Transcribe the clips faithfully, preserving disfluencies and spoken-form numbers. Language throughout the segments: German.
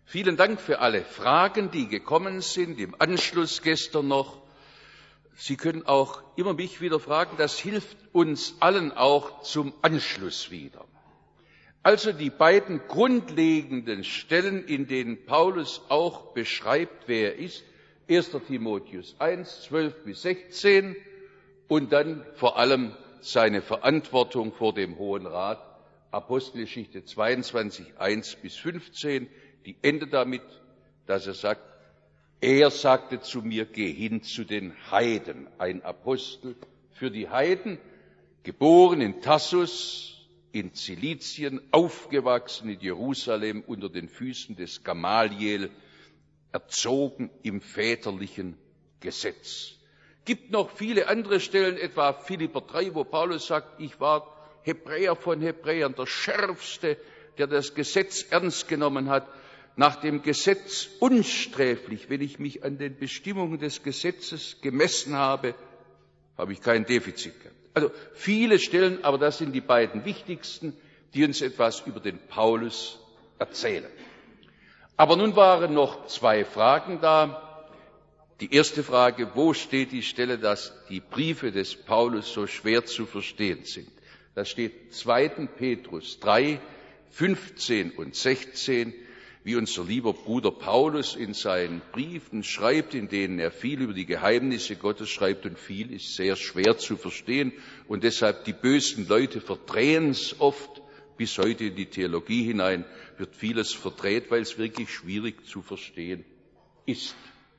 Vielen Dank für alle Fragen, die gekommen sind, im Anschluss gestern noch. Sie können auch immer mich wieder fragen, das hilft uns allen auch zum Anschluss wieder. Also die beiden grundlegenden Stellen, in denen Paulus auch beschreibt, wer er ist, erster Timotheus eins, zwölf bis sechzehn und dann vor allem seine Verantwortung vor dem Hohen Rat, Apostelgeschichte zweiundzwanzig, eins bis fünfzehn, die endet damit, dass er sagt, er sagte zu mir, geh hin zu den Heiden, ein Apostel für die Heiden, geboren in Tarsus, in Zilizien, aufgewachsen in Jerusalem unter den Füßen des Gamaliel, erzogen im väterlichen Gesetz. Gibt noch viele andere Stellen, etwa Philipper drei, wo Paulus sagt, ich war Hebräer von Hebräern, der Schärfste, der das Gesetz ernst genommen hat, nach dem Gesetz unsträflich. Wenn ich mich an den Bestimmungen des Gesetzes gemessen habe, habe ich kein Defizit gehabt. Also viele Stellen, aber das sind die beiden wichtigsten, die uns etwas über den Paulus erzählen. Aber nun waren noch zwei Fragen da. Die erste Frage, wo steht die Stelle, dass die Briefe des Paulus so schwer zu verstehen sind? Das steht zweiter Petrus drei, fünfzehn und sechzehn, wie unser lieber Bruder Paulus in seinen Briefen schreibt, in denen er viel über die Geheimnisse Gottes schreibt, und viel ist sehr schwer zu verstehen, und deshalb die bösen Leute verdrehen es oft, bis heute in die Theologie hinein wird vieles verdreht, weil es wirklich schwierig zu verstehen ist.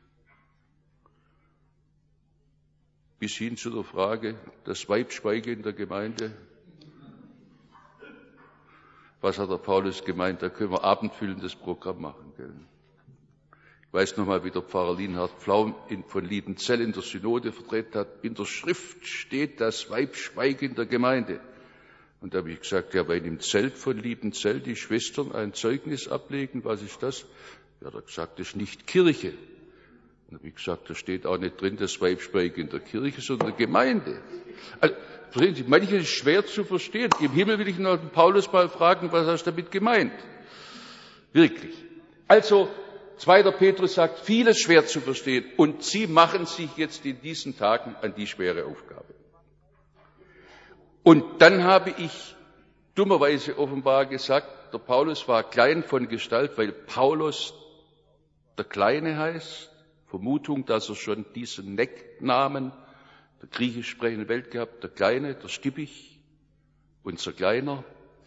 Bis hin zu der Frage, das Weibschweige in der Gemeinde. Was hat der Paulus gemeint? Da können wir abendfüllendes Programm machen. Gell? Ich weiß noch mal, wie der Pfarrer Lienhard Pflaum von Liebenzell in der Synode vertreten hat. In der Schrift steht das Weibschweige in der Gemeinde. Und da habe ich gesagt, ja, weil im Zelt von Liebenzell die Schwestern ein Zeugnis ablegen. Was ist das? Ja, er hat gesagt, das ist nicht Kirche. Und da habe ich gesagt, da steht auch nicht drin, das Weibschweige in der Kirche, sondern in der Gemeinde. Also, verstehen Sie, manches ist schwer zu verstehen. Im Himmel will ich noch den Paulus mal fragen, was hast du damit gemeint? Wirklich. Also, zweiter Petrus sagt, vieles schwer zu verstehen, und Sie machen sich jetzt in diesen Tagen an die schwere Aufgabe. Und dann habe ich dummerweise offenbar gesagt, der Paulus war klein von Gestalt, weil Paulus der Kleine heißt. Vermutung, dass er schon diesen Necknamen der griechisch sprechenden Welt gehabt, der Kleine, der Stippich, unser Kleiner.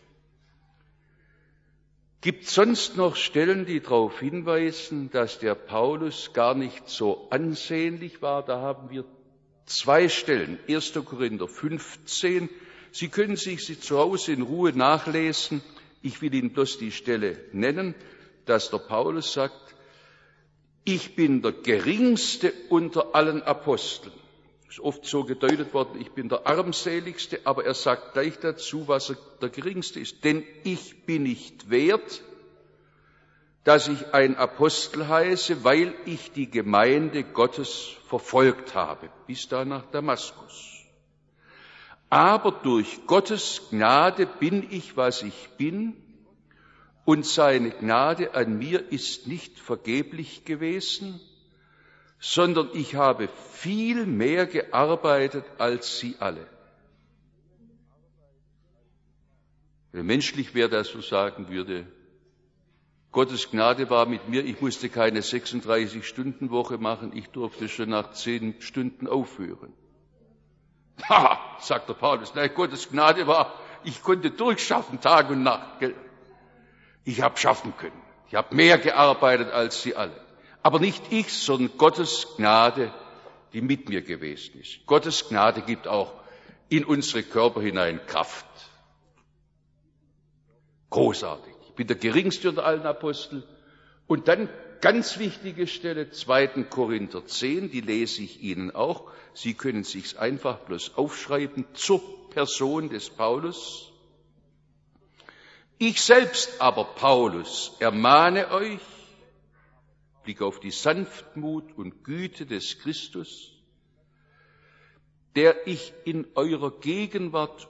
Gibt sonst noch Stellen, die darauf hinweisen, dass der Paulus gar nicht so ansehnlich war? Da haben wir zwei Stellen. erster Korinther fünfzehn. Sie können sich sie zu Hause in Ruhe nachlesen. Ich will Ihnen bloß die Stelle nennen, dass der Paulus sagt, ich bin der Geringste unter allen Aposteln. Ist oft so gedeutet worden, ich bin der Armseligste, aber er sagt gleich dazu, was er der Geringste ist. Denn ich bin nicht wert, dass ich ein Apostel heiße, weil ich die Gemeinde Gottes verfolgt habe, bis da nach Damaskus. Aber durch Gottes Gnade bin ich, was ich bin, und seine Gnade an mir ist nicht vergeblich gewesen, sondern ich habe viel mehr gearbeitet als sie alle. Wenn menschlich wäre, das so sagen würde, Gottes Gnade war mit mir, ich musste keine sechsunddreißig-Stunden-Woche machen, ich durfte schon nach zehn Stunden aufhören. Ha, sagt der Paulus, nein, Gottes Gnade war, ich konnte durchschaffen, Tag und Nacht. Gell? Ich habe schaffen können. Ich habe mehr gearbeitet als sie alle. Aber nicht ich, sondern Gottes Gnade, die mit mir gewesen ist. Gottes Gnade gibt auch in unsere Körper hinein Kraft. Großartig. Ich bin der Geringste unter allen Aposteln. Und dann ganz wichtige Stelle, zweiter Korinther zehn, die lese ich Ihnen auch. Sie können sich's einfach bloß aufschreiben zur Person des Paulus. Ich selbst aber, Paulus, ermahne euch, Blick auf die Sanftmut und Güte des Christus, der ich in eurer Gegenwart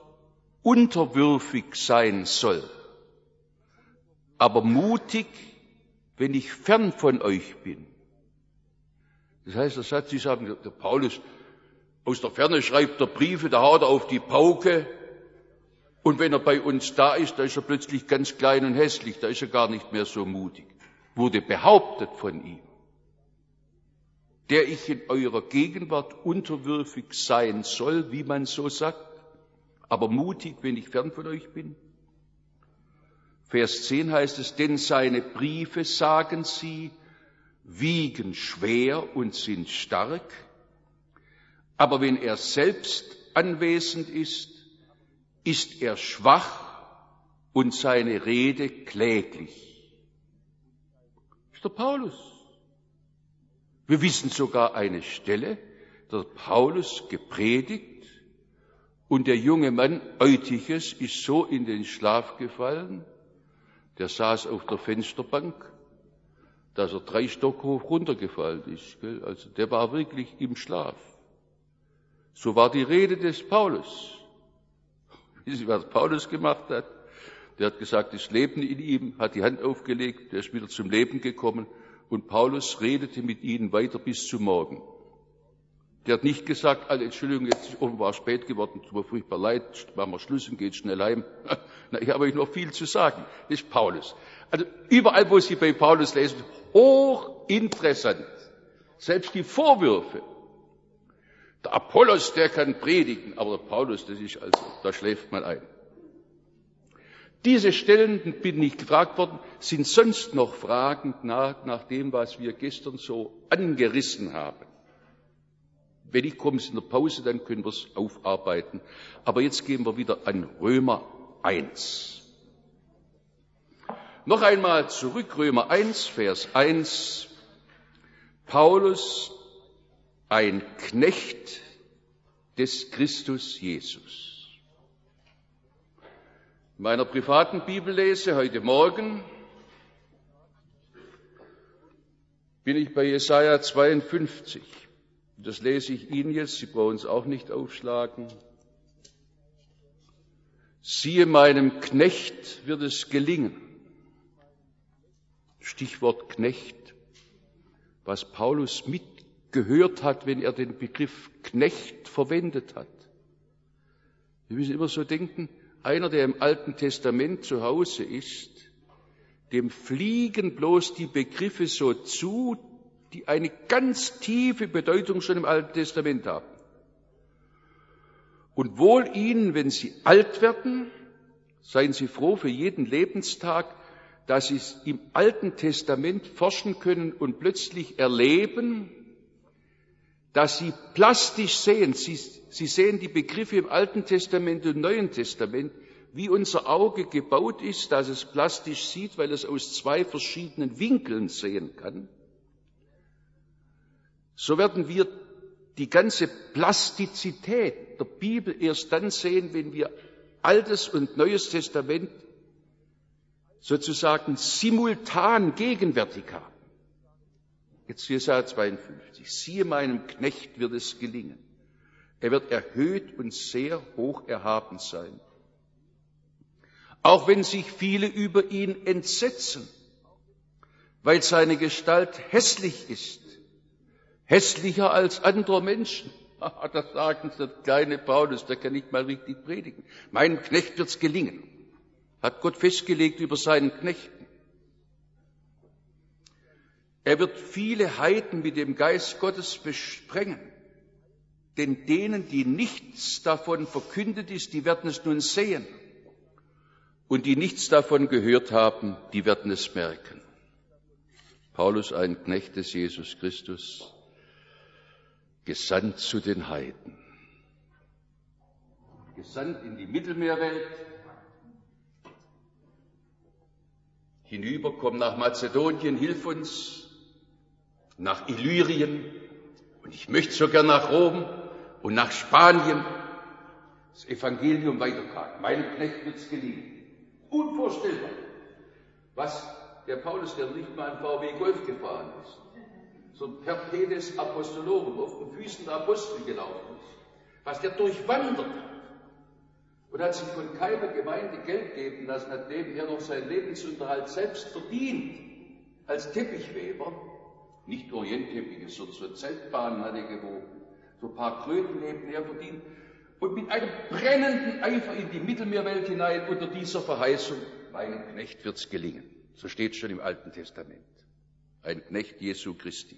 unterwürfig sein soll, aber mutig, wenn ich fern von euch bin. Das heißt, der Satz, Sie sagen, der Paulus aus der Ferne schreibt er Briefe, da haut er auf die Pauke. Und wenn er bei uns da ist, da ist er plötzlich ganz klein und hässlich, da ist er gar nicht mehr so mutig. Wurde behauptet von ihm, der ich in eurer Gegenwart unterwürfig sein soll, wie man so sagt, aber mutig, wenn ich fern von euch bin. Vers zehn heißt es, denn seine Briefe, sagen sie, wiegen schwer und sind stark, aber wenn er selbst anwesend ist, ist er schwach und seine Rede kläglich. Das ist der Paulus. Wir wissen sogar eine Stelle, der Paulus gepredigt und der junge Mann Eutyches ist so in den Schlaf gefallen, der saß auf der Fensterbank, dass er drei Stock hoch runtergefallen ist. Also der war wirklich im Schlaf. So war die Rede des Paulus. Wissen Sie, was Paulus gemacht hat? Der hat gesagt, das Leben in ihm, hat die Hand aufgelegt, der ist wieder zum Leben gekommen und Paulus redete mit ihnen weiter bis zum Morgen. Der hat nicht gesagt, alle Entschuldigung, jetzt ist offenbar spät geworden, tut mir furchtbar leid, machen wir Schluss und geht schnell heim. Na, ich habe euch noch viel zu sagen. Das ist Paulus. Also überall, wo Sie bei Paulus lesen, hochinteressant. Selbst die Vorwürfe. Der Apollos, der kann predigen, aber der Paulus, das ist also, da schläft man ein. Diese Stellen, bin ich gefragt worden, sind sonst noch Fragen nach, nach dem, was wir gestern so angerissen haben. Wenn ich komme, ist in der Pause, dann können wir es aufarbeiten. Aber jetzt gehen wir wieder an Römer eins. Noch einmal zurück, Römer eins, Vers eins. Paulus, ein Knecht des Christus Jesus. In meiner privaten Bibellese heute Morgen bin ich bei Jesaja zweiundfünfzig. Das lese ich Ihnen jetzt, Sie brauchen es auch nicht aufschlagen. Siehe, meinem Knecht wird es gelingen. Stichwort Knecht, was Paulus mitgehört hat, wenn er den Begriff Knecht verwendet hat. Wir müssen immer so denken, einer, der im Alten Testament zu Hause ist, dem fliegen bloß die Begriffe so zu, die eine ganz tiefe Bedeutung schon im Alten Testament haben. Und wohl ihnen, wenn sie alt werden, seien sie froh für jeden Lebenstag, dass sie im Alten Testament forschen können und plötzlich erleben, dass sie plastisch sehen. Sie, sie sehen die Begriffe im Alten Testament und Neuen Testament, wie unser Auge gebaut ist, dass es plastisch sieht, weil es aus zwei verschiedenen Winkeln sehen kann. So werden wir die ganze Plastizität der Bibel erst dann sehen, wenn wir Altes und Neues Testament sozusagen simultan gegenwärtig haben. Jetzt Jesaja zweiundfünfzig. Siehe, meinem Knecht wird es gelingen. Er wird erhöht und sehr hoch erhaben sein. Auch wenn sich viele über ihn entsetzen, weil seine Gestalt hässlich ist. Hässlicher als andere Menschen. Das sagen der kleine Paulus, der kann nicht mal richtig predigen. Meinem Knecht wird's gelingen. Hat Gott festgelegt über seinen Knechten. Er wird viele Heiden mit dem Geist Gottes besprengen. Denn denen, die nichts davon verkündet ist, die werden es nun sehen. Und die nichts davon gehört haben, die werden es merken. Paulus, ein Knecht des Jesus Christus, gesandt zu den Heiden. Gesandt in die Mittelmeerwelt. Hinüber, komm nach Mazedonien, hilf uns, nach Illyrien und ich möchte sogar nach Rom und nach Spanien das Evangelium weitertragen. Meinem Knecht wird es gelingen. Unvorstellbar, was der Paulus, der nicht mal ein V W Golf gefahren ist, so ein Perpedes Apostolorum auf den Füßen der Apostel gelaufen ist, was der durchwandert hat und hat sich von keiner Gemeinde Geld geben lassen, hat nebenher noch seinen Lebensunterhalt selbst verdient. als Teppichweber, nicht Orientteppiche, sondern so Zeltbahnen hat er gewoben, so ein paar Kröten nebenher verdient und mit einem brennenden Eifer in die Mittelmeerwelt hinein unter dieser Verheißung, meinem Knecht wird's gelingen. So steht schon im Alten Testament. Ein Knecht Jesu Christi.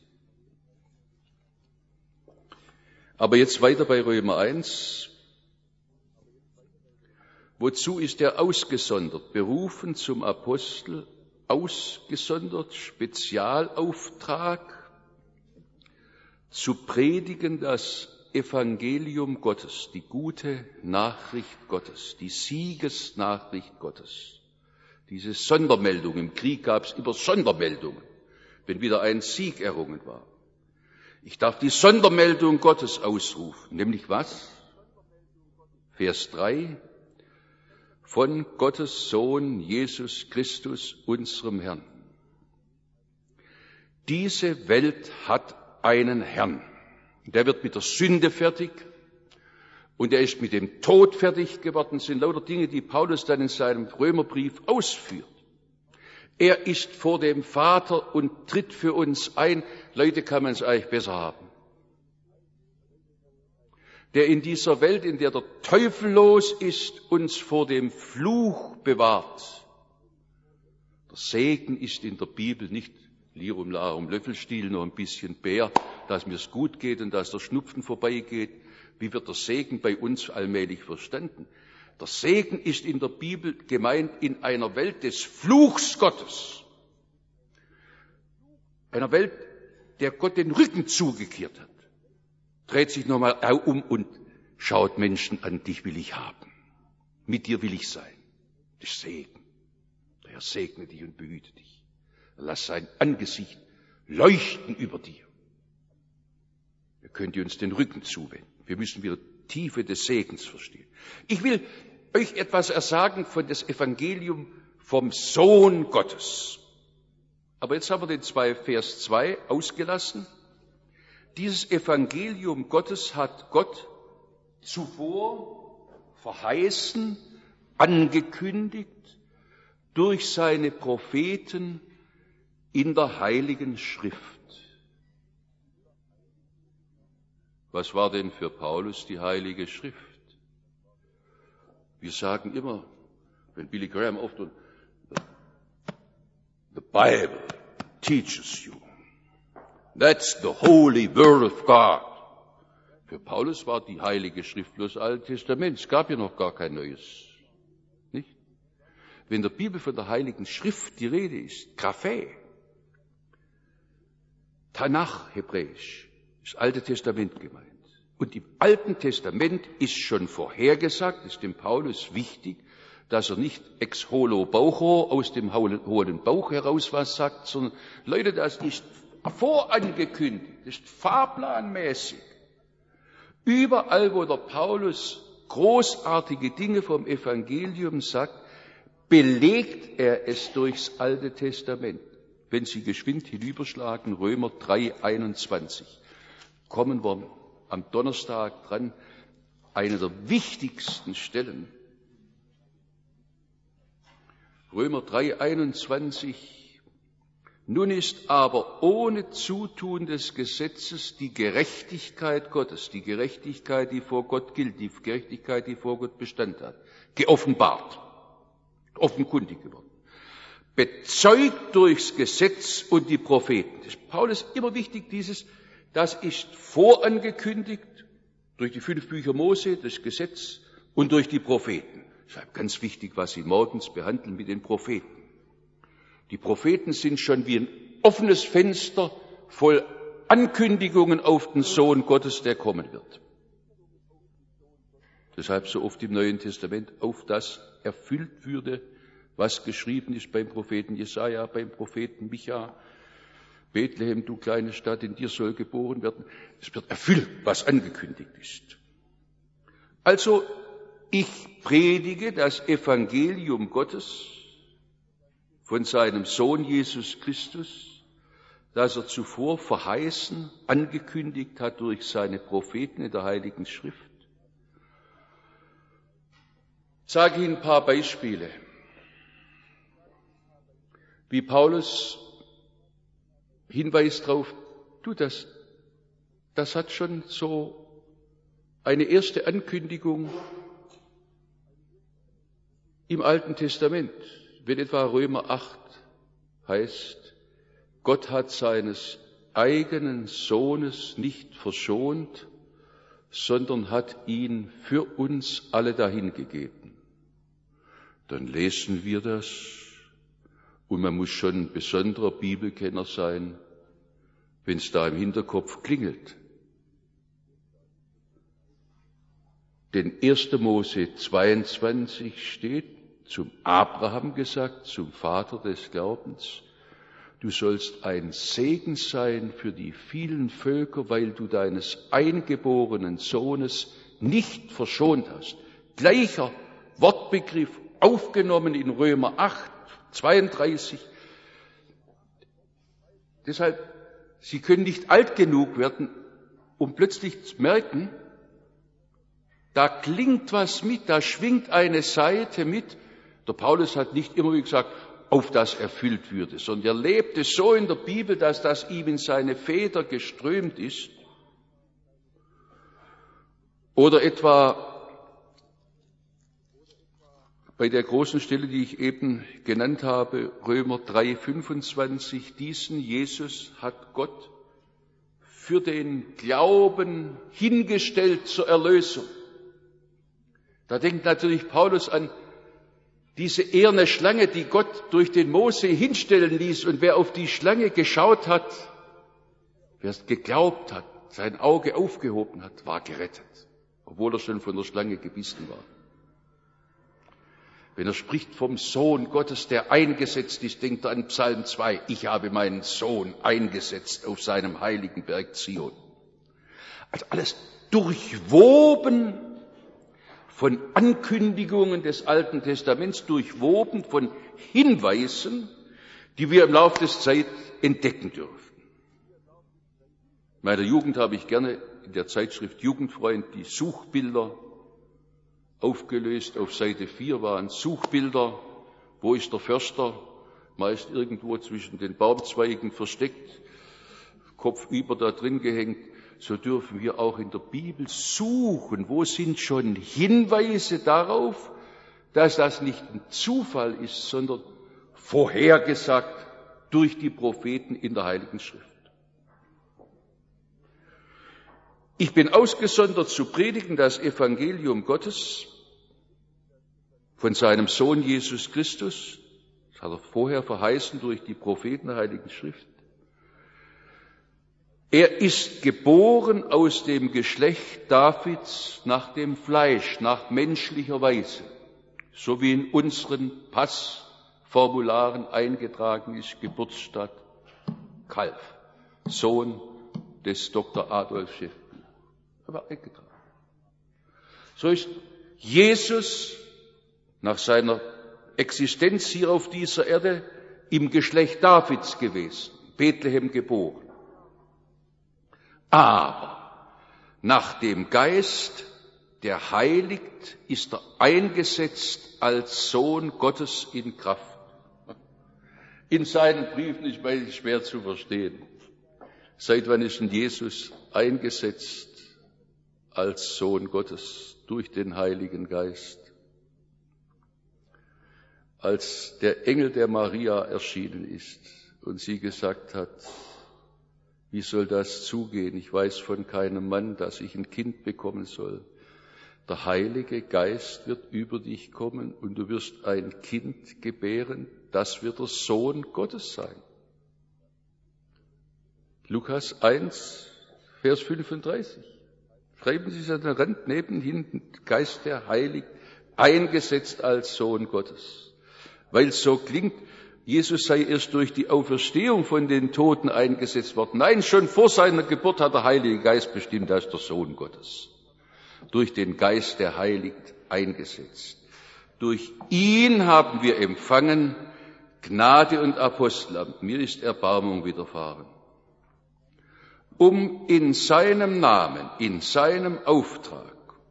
Aber jetzt weiter bei Römer eins. Wozu ist er ausgesondert, berufen zum Apostel, ausgesondert, Spezialauftrag, zu predigen das Evangelium Gottes, die gute Nachricht Gottes, die Siegesnachricht Gottes. Diese Sondermeldung, im Krieg gab es immer Sondermeldungen, wenn wieder ein Sieg errungen war. Ich darf die Sondermeldung Gottes ausrufen, nämlich was? Vers drei. Von Gottes Sohn Jesus Christus, unserem Herrn. Diese Welt hat einen Herrn. Der wird mit der Sünde fertig und er ist mit dem Tod fertig geworden. Das sind lauter Dinge, die Paulus dann in seinem Römerbrief ausführt. Er ist vor dem Vater und tritt für uns ein. Leute, kann man es eigentlich besser haben. Der in dieser Welt, in der der Teufel los ist, uns vor dem Fluch bewahrt. Der Segen ist in der Bibel nicht Lirum, Larum, Löffelstiel, noch ein bisschen Bär, dass mir's gut geht und dass der Schnupfen vorbeigeht. Wie wird der Segen bei uns allmählich verstanden? Der Segen ist in der Bibel gemeint in einer Welt des Fluchs Gottes. Einer Welt, der Gott den Rücken zugekehrt hat. Dreht sich nochmal um und schaut Menschen an, dich will ich haben. Mit dir will ich sein. Das ist Segen. Der Herr segne dich und behüte dich. Lass sein Angesicht leuchten über dir. Wir können uns den Rücken zuwenden. Wir müssen wieder die Tiefe des Segens verstehen. Ich will euch etwas ersagen von das Evangelium vom Sohn Gottes. Aber jetzt haben wir den zwei, Vers zwei ausgelassen. Dieses Evangelium Gottes hat Gott zuvor verheißen, angekündigt durch seine Propheten in der Heiligen Schrift. Was war denn für Paulus die Heilige Schrift? Wir sagen immer, wenn Billy Graham oft und the Bible teaches you. That's the holy word of God. Für Paulus war die Heilige Schrift bloß das Alte Testament. Es gab ja noch gar kein Neues. Nicht? Wenn in der Bibel von der Heiligen Schrift die Rede ist, Graphe, Tanach, Hebräisch, ist das Alte Testament gemeint. Und im Alten Testament ist schon vorhergesagt, ist dem Paulus wichtig, dass er nicht ex holo Baucho aus dem hohlen Bauch heraus was sagt, sondern Leute, das ist vorangekündigt, das ist fahrplanmäßig. Überall, wo der Paulus großartige Dinge vom Evangelium sagt, belegt er es durchs Alte Testament. Wenn Sie geschwind hinüberschlagen, Römer drei, einundzwanzig, kommen wir am Donnerstag dran, eine der wichtigsten Stellen. Römer drei, einundzwanzig. Nun ist aber ohne Zutun des Gesetzes die Gerechtigkeit Gottes, die Gerechtigkeit, die vor Gott gilt, die Gerechtigkeit, die vor Gott Bestand hat, geoffenbart, offenkundig geworden. Bezeugt durchs Gesetz und die Propheten. Das ist Paulus immer wichtig, dieses, das ist vorangekündigt durch die fünf Bücher Mose, das Gesetz und durch die Propheten. Deshalb ganz wichtig, was Sie morgens behandeln mit den Propheten. Die Propheten sind schon wie ein offenes Fenster voll Ankündigungen auf den Sohn Gottes, der kommen wird. Deshalb so oft im Neuen Testament, auf das erfüllt würde, was geschrieben ist beim Propheten Jesaja, beim Propheten Micha. Bethlehem, du kleine Stadt, in dir soll geboren werden. Es wird erfüllt, was angekündigt ist. Also, ich predige das Evangelium Gottes von seinem Sohn Jesus Christus, das er zuvor verheißen, angekündigt hat durch seine Propheten in der Heiligen Schrift. Ich sage Ihnen ein paar Beispiele, wie Paulus Hinweis drauf, du, das, das hat schon so eine erste Ankündigung im Alten Testament. Wenn etwa Römer acht heißt, Gott hat seines eigenen Sohnes nicht verschont, sondern hat ihn für uns alle dahingegeben. Dann lesen wir das, und man muss schon ein besonderer Bibelkenner sein, wenn es da im Hinterkopf klingelt. Denn erster Mose zweiundzwanzig steht, zum Abraham gesagt, zum Vater des Glaubens, du sollst ein Segen sein für die vielen Völker, weil du deines eingeborenen Sohnes nicht verschont hast. Gleicher Wortbegriff aufgenommen in Römer acht, zweiunddreißig. Deshalb, Sie können nicht alt genug werden, um plötzlich zu merken, da klingt was mit, da schwingt eine Seite mit. Der Paulus hat nicht immer gesagt, auf das erfüllt würde, sondern er lebte so in der Bibel, dass das ihm in seine Feder geströmt ist. Oder etwa bei der großen Stelle, die ich eben genannt habe, Römer drei, fünfundzwanzig, diesen Jesus hat Gott für den Glauben hingestellt zur Erlösung. Da denkt natürlich Paulus an diese eherne Schlange, die Gott durch den Mose hinstellen ließ, und wer auf die Schlange geschaut hat, wer es geglaubt hat, sein Auge aufgehoben hat, war gerettet, obwohl er schon von der Schlange gebissen war. Wenn er spricht vom Sohn Gottes, der eingesetzt ist, denkt er an Psalm zwei, ich habe meinen Sohn eingesetzt auf seinem heiligen Berg Zion. Also alles durchwoben von Ankündigungen des Alten Testaments, durchwoben von Hinweisen, die wir im Laufe des Zeit entdecken dürfen. In meiner Jugend habe ich gerne in der Zeitschrift Jugendfreund die Suchbilder aufgelöst. Auf Seite vier waren Suchbilder. Wo ist der Förster? Meist irgendwo zwischen den Baumzweigen versteckt, kopfüber da drin gehängt. So dürfen wir auch in der Bibel suchen. Wo sind schon Hinweise darauf, dass das nicht ein Zufall ist, sondern vorhergesagt durch die Propheten in der Heiligen Schrift. Ich bin ausgesondert zu predigen das Evangelium Gottes von seinem Sohn Jesus Christus. Das hat er vorher verheißen durch die Propheten der Heiligen Schrift. Er ist geboren aus dem Geschlecht Davids nach dem Fleisch, nach menschlicher Weise, so wie in unseren Passformularen eingetragen ist, Geburtsstadt Kalf, Sohn des Doktor Adolf Schäffler. Aber eingetragen. So ist Jesus nach seiner Existenz hier auf dieser Erde im Geschlecht Davids gewesen, Bethlehem geboren. Aber nach dem Geist, der heiligt, ist er eingesetzt als Sohn Gottes in Kraft. In seinen Briefen ist es schwer zu verstehen. Seit wann ist denn Jesus eingesetzt als Sohn Gottes durch den Heiligen Geist? Als der Engel der Maria erschienen ist und sie gesagt hat, wie soll das zugehen? Ich weiß von keinem Mann, dass ich ein Kind bekommen soll. Der Heilige Geist wird über dich kommen und du wirst ein Kind gebären, das wird der Sohn Gottes sein. Lukas eins, Vers fünfunddreißig. Schreiben Sie es an den Rand neben hinten, Geist der Heilig, eingesetzt als Sohn Gottes. Weil es so klingt, Jesus sei erst durch die Auferstehung von den Toten eingesetzt worden. Nein, schon vor seiner Geburt hat der Heilige Geist bestimmt, er ist der Sohn Gottes. Durch den Geist, der heiligt, eingesetzt. Durch ihn haben wir empfangen Gnade und Apostelamt. Mir ist Erbarmung widerfahren. Um in seinem Namen, in seinem Auftrag,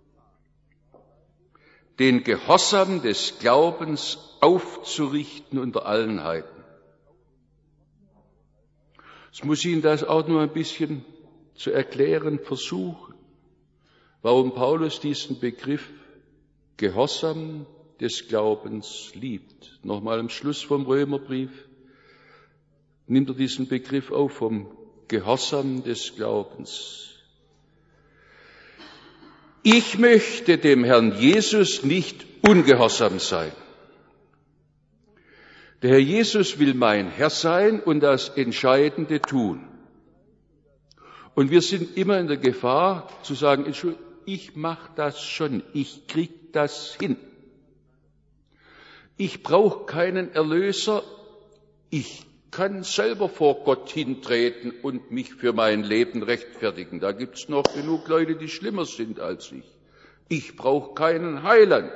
den Gehorsam des Glaubens aufzurichten unter allen Heiden. Ich muss Ihnen das auch nur ein bisschen zu erklären versuchen, warum Paulus diesen Begriff Gehorsam des Glaubens liebt. Nochmal am Schluss vom Römerbrief nimmt er diesen Begriff auf, vom Gehorsam des Glaubens. Ich möchte dem Herrn Jesus nicht ungehorsam sein. Der Herr Jesus will mein Herr sein und das Entscheidende tun. Und wir sind immer in der Gefahr zu sagen, ich mache das schon, ich krieg das hin. Ich brauche keinen Erlöser, ich kann selber vor Gott hintreten und mich für mein Leben rechtfertigen. Da gibt's noch genug Leute, die schlimmer sind als ich. Ich brauche keinen Heiland.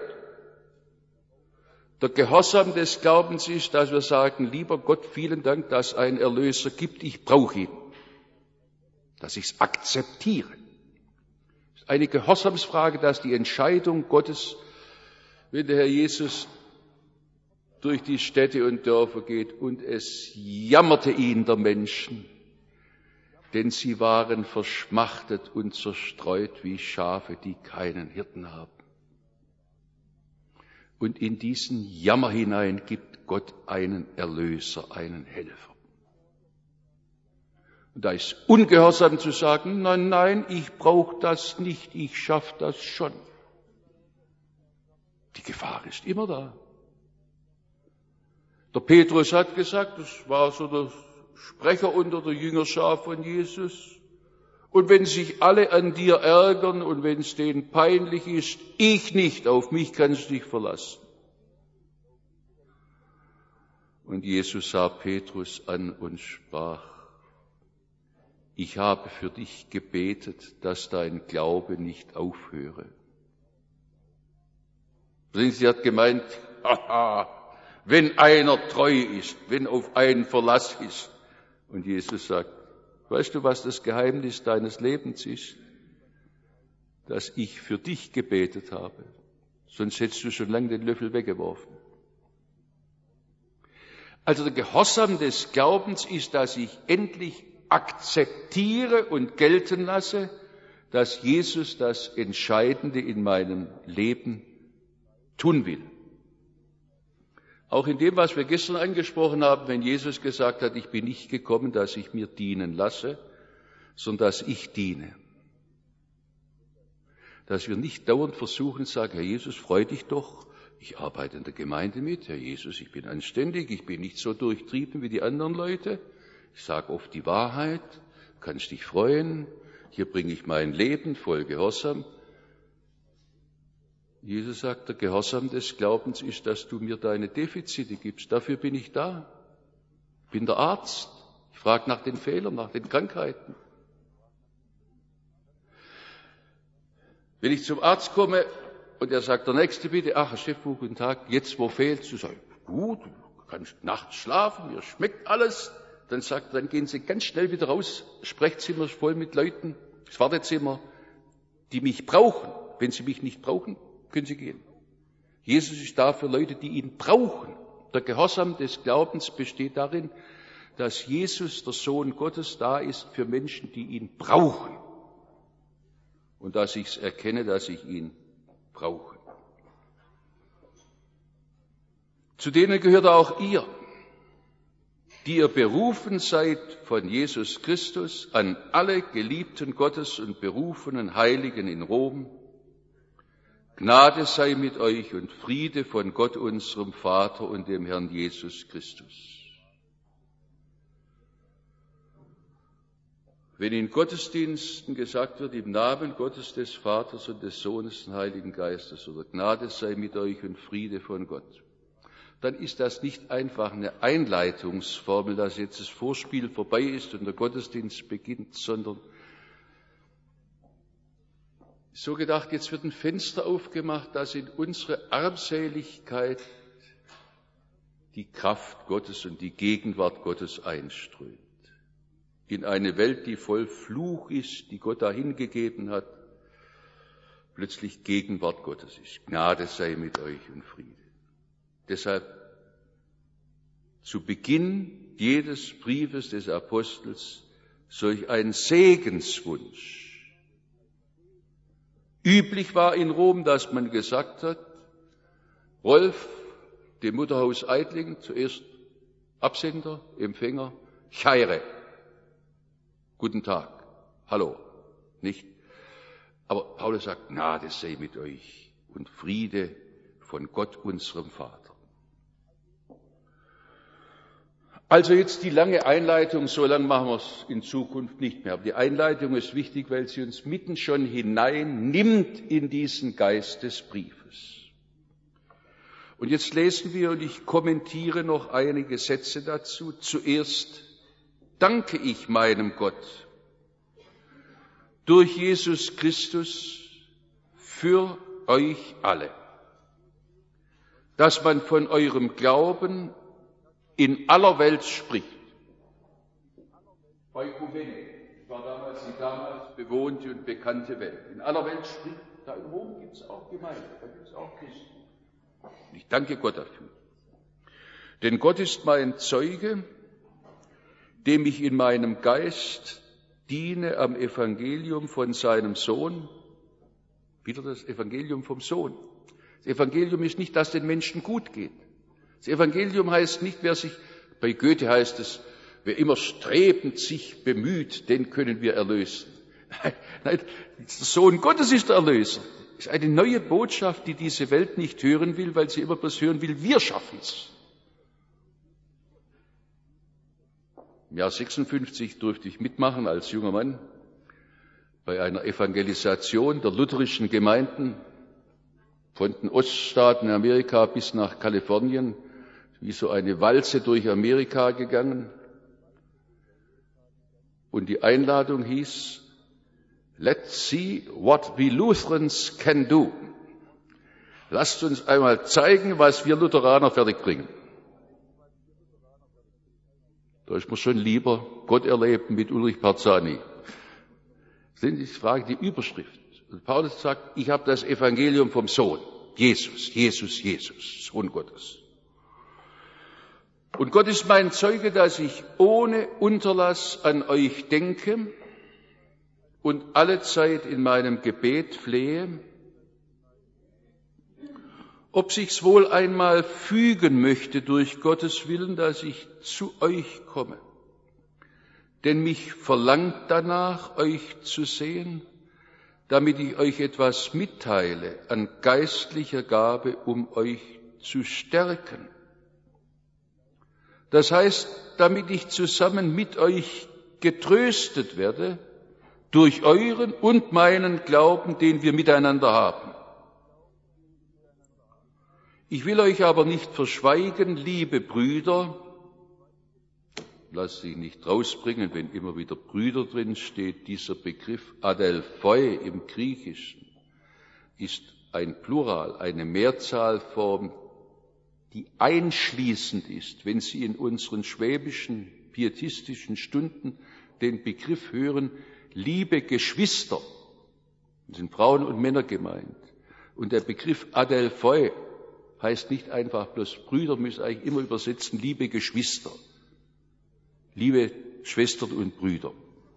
Der Gehorsam des Glaubens ist, dass wir sagen, lieber Gott, vielen Dank, dass es einen Erlöser gibt, ich brauche ihn. Dass ich es akzeptiere. Es ist eine Gehorsamsfrage, dass die Entscheidung Gottes, wenn der Herr Jesus durch die Städte und Dörfer geht, und es jammerte ihn der Menschen, denn sie waren verschmachtet und zerstreut wie Schafe, die keinen Hirten haben. Und in diesen Jammer hinein gibt Gott einen Erlöser, einen Helfer. Und da ist ungehorsam zu sagen, nein, nein, ich brauche das nicht, ich schaffe das schon. Die Gefahr ist immer da. Der Petrus hat gesagt, das war so der Sprecher unter der Jüngerschar von Jesus. Und wenn sich alle an dir ärgern und wenn es denen peinlich ist, ich nicht, auf mich kannst du dich verlassen. Und Jesus sah Petrus an und sprach, ich habe für dich gebetet, dass dein Glaube nicht aufhöre. Sie hat gemeint, haha, wenn einer treu ist, wenn auf einen Verlass ist. Und Jesus sagt, weißt du, was das Geheimnis deines Lebens ist? Dass ich für dich gebetet habe. Sonst hättest du schon lange den Löffel weggeworfen. Also der Gehorsam des Glaubens ist, dass ich endlich akzeptiere und gelten lasse, dass Jesus das Entscheidende in meinem Leben tun will. Auch in dem, was wir gestern angesprochen haben, wenn Jesus gesagt hat, ich bin nicht gekommen, dass ich mir dienen lasse, sondern dass ich diene. Dass wir nicht dauernd versuchen, sagen, Herr Jesus, freu dich doch, ich arbeite in der Gemeinde mit, Herr Jesus, ich bin anständig, ich bin nicht so durchtrieben wie die anderen Leute, ich sage oft die Wahrheit, kannst dich freuen, hier bringe ich mein Leben voll Gehorsam. Jesus sagt, der Gehorsam des Glaubens ist, dass du mir deine Defizite gibst. Dafür bin ich da. Ich bin der Arzt. Ich frage nach den Fehlern, nach den Krankheiten. Wenn ich zum Arzt komme und er sagt, der Nächste bitte, ach, Herr Steffbuch, guten Tag, jetzt wo fehlt's? Du sagst, gut, du kannst nachts schlafen, mir schmeckt alles. Dann sagt er, dann gehen Sie ganz schnell wieder raus. Sprechzimmer ist voll mit Leuten, das Wartezimmer, die mich brauchen. Wenn Sie mich nicht brauchen, können Sie gehen. Jesus ist da für Leute, die ihn brauchen. Der Gehorsam des Glaubens besteht darin, dass Jesus, der Sohn Gottes, da ist für Menschen, die ihn brauchen. Und dass ich es erkenne, dass ich ihn brauche. Zu denen gehört auch ihr, die ihr berufen seid von Jesus Christus, an alle Geliebten Gottes und berufenen Heiligen in Rom. Gnade sei mit euch und Friede von Gott, unserem Vater und dem Herrn Jesus Christus. Wenn in Gottesdiensten gesagt wird, im Namen Gottes des Vaters und des Sohnes und Heiligen Geistes, oder Gnade sei mit euch und Friede von Gott, dann ist das nicht einfach eine Einleitungsformel, dass jetzt das Vorspiel vorbei ist und der Gottesdienst beginnt, sondern so gedacht, jetzt wird ein Fenster aufgemacht, dass in unsere Armseligkeit die Kraft Gottes und die Gegenwart Gottes einströmt. In eine Welt, die voll Fluch ist, die Gott dahin gegeben hat, plötzlich Gegenwart Gottes ist. Gnade sei mit euch und Friede. Deshalb zu Beginn jedes Briefes des Apostels solch ein Segenswunsch. Üblich war in Rom, dass man gesagt hat, Rolf, dem Mutterhaus Eidlingen, zuerst Absender, Empfänger, Chaire. Guten Tag, hallo, nicht? Aber Paulus sagt, Gnade sei mit euch und Friede von Gott, unserem Vater. Also jetzt die lange Einleitung, so lang machen wir es in Zukunft nicht mehr. Aber die Einleitung ist wichtig, weil sie uns mitten schon hinein nimmt in diesen Geist des Briefes. Und jetzt lesen wir, und ich kommentiere noch einige Sätze dazu. Zuerst danke ich meinem Gott durch Jesus Christus für euch alle, dass man von eurem Glauben in aller Welt spricht. Oikumene war damals die damals bewohnte und bekannte Welt. In aller Welt spricht, da in Rom gibt es auch Gemeinde, da gibt es auch Christen. Und ich danke Gott dafür. Denn Gott ist mein Zeuge, dem ich in meinem Geist diene am Evangelium von seinem Sohn. Wieder das Evangelium vom Sohn. Das Evangelium ist nicht, dass den Menschen gut geht. Das Evangelium heißt nicht, wer sich, bei Goethe heißt es, wer immer strebend sich bemüht, den können wir erlösen. Nein, nein, der Sohn Gottes ist der Erlöser. Das ist eine neue Botschaft, die diese Welt nicht hören will, weil sie immer bloß hören will, wir schaffen es. Im Jahr sechsundfünfzig durfte ich mitmachen als junger Mann bei einer Evangelisation der lutherischen Gemeinden von den Oststaaten in Amerika bis nach Kalifornien, wie so eine Walze durch Amerika gegangen. Und die Einladung hieß, let's see what we Lutherans can do. Lasst uns einmal zeigen, was wir Lutheraner fertigbringen. Da ist mir schon lieber Gott erleben mit Ulrich Parzani. Ich frage die Überschrift. Und Paulus sagt, ich habe das Evangelium vom Sohn. Jesus, Jesus, Jesus, Sohn Gottes. Und Gott ist mein Zeuge, dass ich ohne Unterlass an euch denke und alle Zeit in meinem Gebet flehe, ob sich's wohl einmal fügen möchte durch Gottes Willen, dass ich zu euch komme. Denn mich verlangt danach, euch zu sehen, damit ich euch etwas mitteile an geistlicher Gabe, um euch zu stärken. Das heißt, damit ich zusammen mit euch getröstet werde durch euren und meinen Glauben, den wir miteinander haben. Ich will euch aber nicht verschweigen, liebe Brüder, lasst sich nicht rausbringen, wenn immer wieder Brüder drin steht, dieser Begriff Adelphoi im Griechischen ist ein Plural, eine Mehrzahlform, die einschließend ist, wenn Sie in unseren schwäbischen, pietistischen Stunden den Begriff hören, liebe Geschwister, das sind Frauen und Männer gemeint. Und der Begriff Adelphoi heißt nicht einfach bloß Brüder, müssen eigentlich immer übersetzen, liebe Geschwister, liebe Schwestern und Brüder.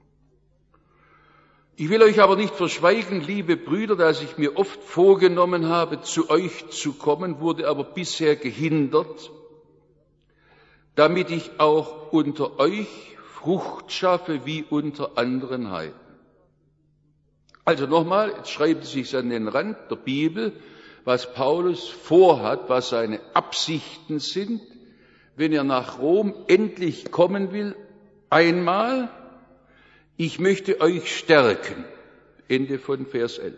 Ich will euch aber nicht verschweigen, liebe Brüder, dass ich mir oft vorgenommen habe, zu euch zu kommen, wurde aber bisher gehindert, damit ich auch unter euch Frucht schaffe wie unter anderen Heiden. Also nochmal, jetzt schreibt es sich an den Rand der Bibel, was Paulus vorhat, was seine Absichten sind, wenn er nach Rom endlich kommen will. Einmal, ich möchte euch stärken. Ende von Vers elf.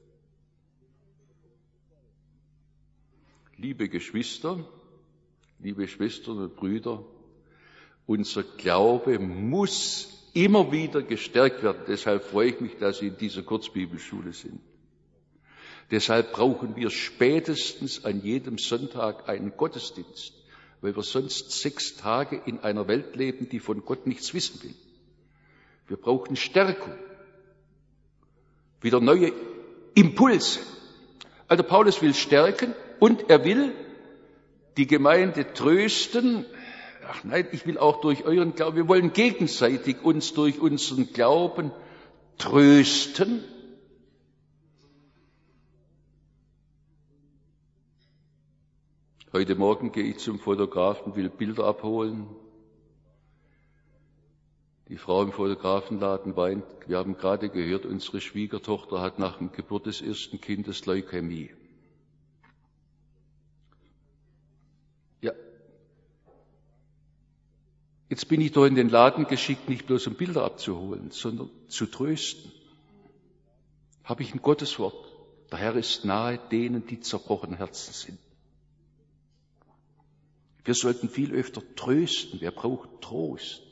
Liebe Geschwister, liebe Schwestern und Brüder, unser Glaube muss immer wieder gestärkt werden. Deshalb freue ich mich, dass Sie in dieser Kurzbibelschule sind. Deshalb brauchen wir spätestens an jedem Sonntag einen Gottesdienst, weil wir sonst sechs Tage in einer Welt leben, die von Gott nichts wissen will. Wir brauchen Stärkung, wieder neue Impulse. Also Paulus will stärken und er will die Gemeinde trösten, ach nein, ich will auch durch euren Glauben, wir wollen gegenseitig uns durch unseren Glauben trösten. Heute Morgen gehe ich zum Fotografen, will Bilder abholen. Die Frau im Fotografenladen weint. Wir haben gerade gehört, unsere Schwiegertochter hat nach der Geburt des ersten Kindes Leukämie. Ja. Jetzt bin ich doch in den Laden geschickt, nicht bloß um Bilder abzuholen, sondern zu trösten. Habe ich ein Gotteswort. Der Herr ist nahe denen, die zerbrochenen Herzen sind. Wir sollten viel öfter trösten. Wer braucht Trost?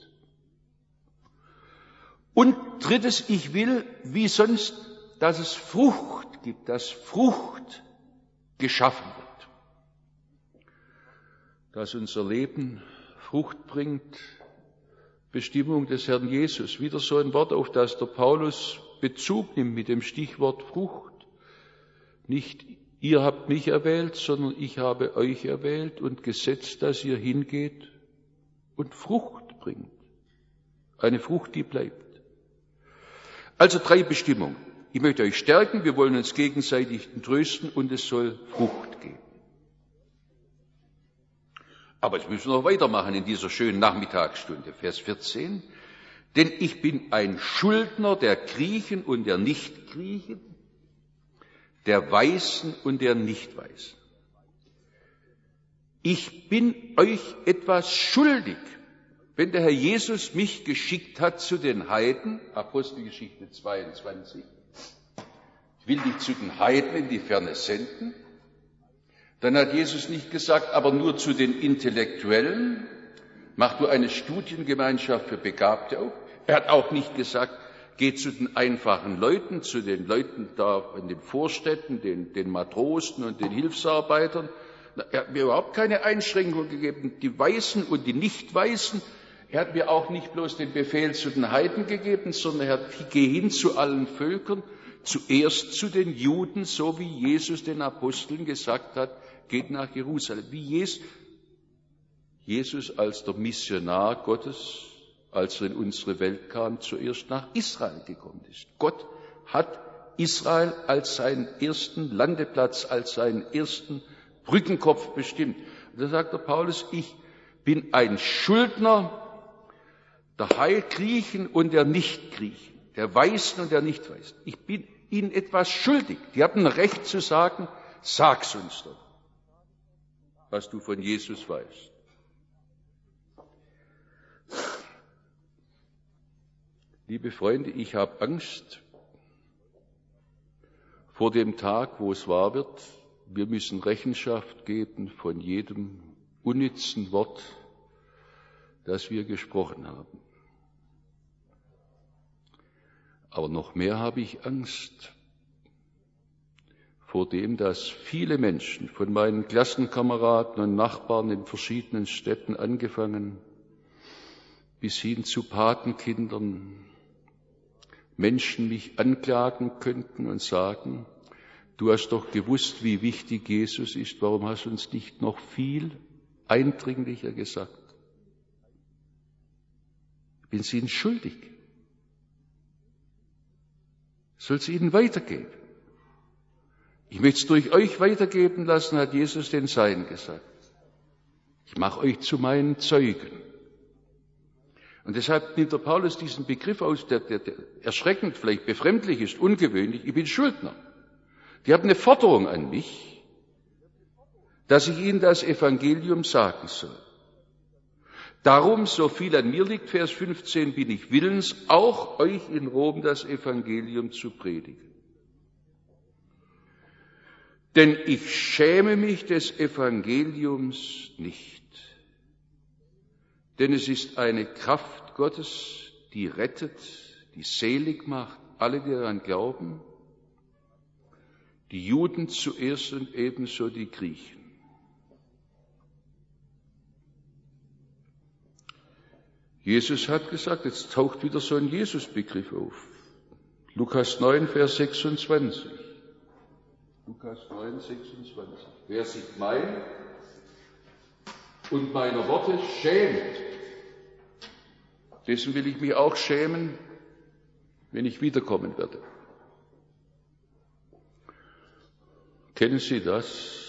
Und drittens, ich will, wie sonst, dass es Frucht gibt, dass Frucht geschaffen wird. Dass unser Leben Frucht bringt, Bestimmung des Herrn Jesus. Wieder so ein Wort, auf das der Paulus Bezug nimmt mit dem Stichwort Frucht. Nicht ihr habt mich erwählt, sondern ich habe euch erwählt und gesetzt, dass ihr hingeht und Frucht bringt. Eine Frucht, die bleibt. Also drei Bestimmungen. Ich möchte euch stärken, wir wollen uns gegenseitig trösten und es soll Frucht geben. Aber jetzt müssen wir noch weitermachen in dieser schönen Nachmittagsstunde. Vers vierzehn. Denn ich bin ein Schuldner der Griechen und der Nichtgriechen, der Weisen und der Nichtweisen. Ich bin euch etwas schuldig. Wenn der Herr Jesus mich geschickt hat zu den Heiden, Apostelgeschichte zweiundzwanzig, ich will dich zu den Heiden in die Ferne senden, dann hat Jesus nicht gesagt, aber nur zu den Intellektuellen, mach du eine Studiengemeinschaft für Begabte auf. Er hat auch nicht gesagt, geh zu den einfachen Leuten, zu den Leuten da in den Vorstädten, den, den Matrosen und den Hilfsarbeitern. Er hat mir überhaupt keine Einschränkung gegeben, die Weisen und die Nichtweisen. Er hat mir auch nicht bloß den Befehl zu den Heiden gegeben, sondern er hat, geh hin zu allen Völkern, zuerst zu den Juden, so wie Jesus den Aposteln gesagt hat, geht nach Jerusalem. Wie Jesus, Jesus als der Missionar Gottes, als er in unsere Welt kam, zuerst nach Israel gekommen ist. Gott hat Israel als seinen ersten Landeplatz, als seinen ersten Brückenkopf bestimmt. Und da sagt der Paulus, ich bin ein Schuldner der Heilgriechen und der Nichtgriechen, der Weisen und der Nichtweisen. Ich bin ihnen etwas schuldig. Die haben ein Recht zu sagen, sag's uns doch, was du von Jesus weißt. Liebe Freunde, ich habe Angst vor dem Tag, wo es wahr wird. Wir müssen Rechenschaft geben von jedem unnützen Wort, das wir gesprochen haben. Aber noch mehr habe ich Angst vor dem, dass viele Menschen, von meinen Klassenkameraden und Nachbarn in verschiedenen Städten angefangen, bis hin zu Patenkindern, Menschen mich anklagen könnten und sagen, du hast doch gewusst, wie wichtig Jesus ist, warum hast du uns nicht noch viel eindringlicher gesagt? Ich bin sie ihnen schuldig. Ich soll es ihnen weitergeben. Ich möchte es durch euch weitergeben lassen, hat Jesus den Seinen gesagt. Ich mache euch zu meinen Zeugen. Und deshalb nimmt der Paulus diesen Begriff aus, der, der, der erschreckend, vielleicht befremdlich ist, ungewöhnlich. Ich bin Schuldner. Die haben eine Forderung an mich, dass ich ihnen das Evangelium sagen soll. Darum, so viel an mir liegt, Vers fünfzehn, bin ich willens, auch euch in Rom das Evangelium zu predigen. Denn ich schäme mich des Evangeliums nicht. Denn es ist eine Kraft Gottes, die rettet, die selig macht, alle, die daran glauben, die Juden zuerst und ebenso die Griechen. Jesus hat gesagt, jetzt taucht wieder so ein Jesus-Begriff auf. Lukas neun, Vers sechsundzwanzig. Lukas neun, sechsundzwanzig. Wer sich meint, und meiner Worte schämt, dessen will ich mich auch schämen, wenn ich wiederkommen werde. Kennen Sie das?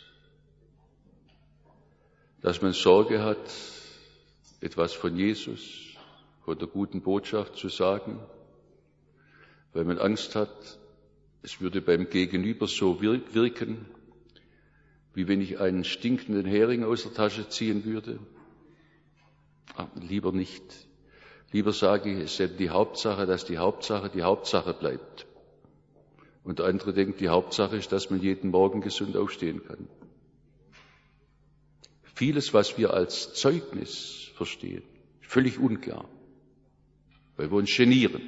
Dass man Sorge hat, etwas von Jesus, von der guten Botschaft zu sagen, weil man Angst hat, es würde beim Gegenüber so wirken, wie wenn ich einen stinkenden Hering aus der Tasche ziehen würde. Ach, lieber nicht. Lieber sage ich, es ist die Hauptsache, dass die Hauptsache die Hauptsache bleibt. Und der andere denkt, die Hauptsache ist, dass man jeden Morgen gesund aufstehen kann. Vieles, was wir als Zeugnis verstehen, ist völlig unklar, weil wir uns genieren.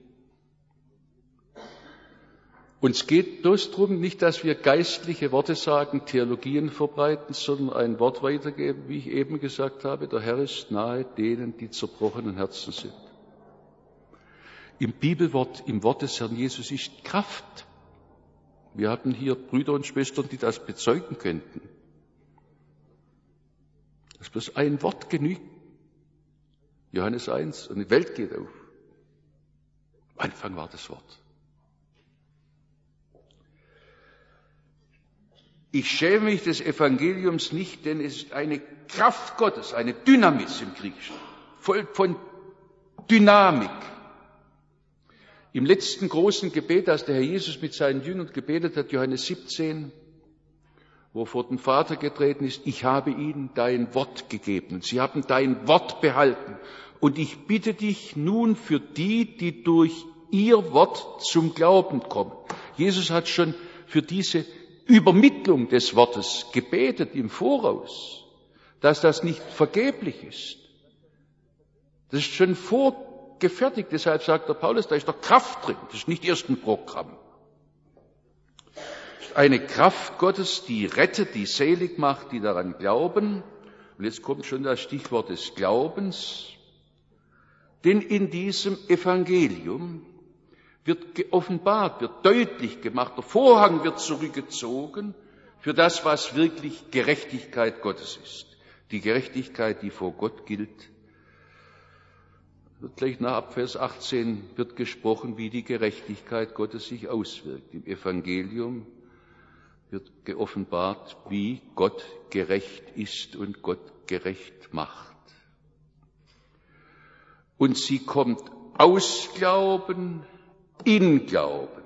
Uns geht bloß darum, nicht, dass wir geistliche Worte sagen, Theologien verbreiten, sondern ein Wort weitergeben, wie ich eben gesagt habe, der Herr ist nahe denen, die zerbrochenen Herzen sind. Im Bibelwort, im Wort des Herrn Jesus ist Kraft. Wir haben hier Brüder und Schwestern, die das bezeugen könnten. Dass bloß ein Wort genügt. Johannes eins, und die Welt geht auf. Am Anfang war das Wort. Ich schäme mich des Evangeliums nicht, denn es ist eine Kraft Gottes, eine Dynamis im Griechischen, voll von Dynamik. Im letzten großen Gebet, das der Herr Jesus mit seinen Jüngern gebetet hat, Johannes siebzehn, wo er vor den Vater getreten ist, ich habe ihnen dein Wort gegeben. Sie haben dein Wort behalten. Und ich bitte dich nun für die, die durch ihr Wort zum Glauben kommen. Jesus hat schon für diese Übermittlung des Wortes gebetet im Voraus, dass das nicht vergeblich ist. Das ist schon vorgefertigt, deshalb sagt der Paulus, da ist doch Kraft drin, das ist nicht erst ein Programm. Das ist eine Kraft Gottes, die rettet, die selig macht, die daran glauben. Und jetzt kommt schon das Stichwort des Glaubens, denn in diesem Evangelium wird geoffenbart, wird deutlich gemacht, der Vorhang wird zurückgezogen für das, was wirklich Gerechtigkeit Gottes ist. Die Gerechtigkeit, die vor Gott gilt. Wird gleich nach ab Vers achtzehn wird gesprochen, wie die Gerechtigkeit Gottes sich auswirkt. Im Evangelium wird geoffenbart, wie Gott gerecht ist und Gott gerecht macht. Und sie kommt aus Glauben in Glauben.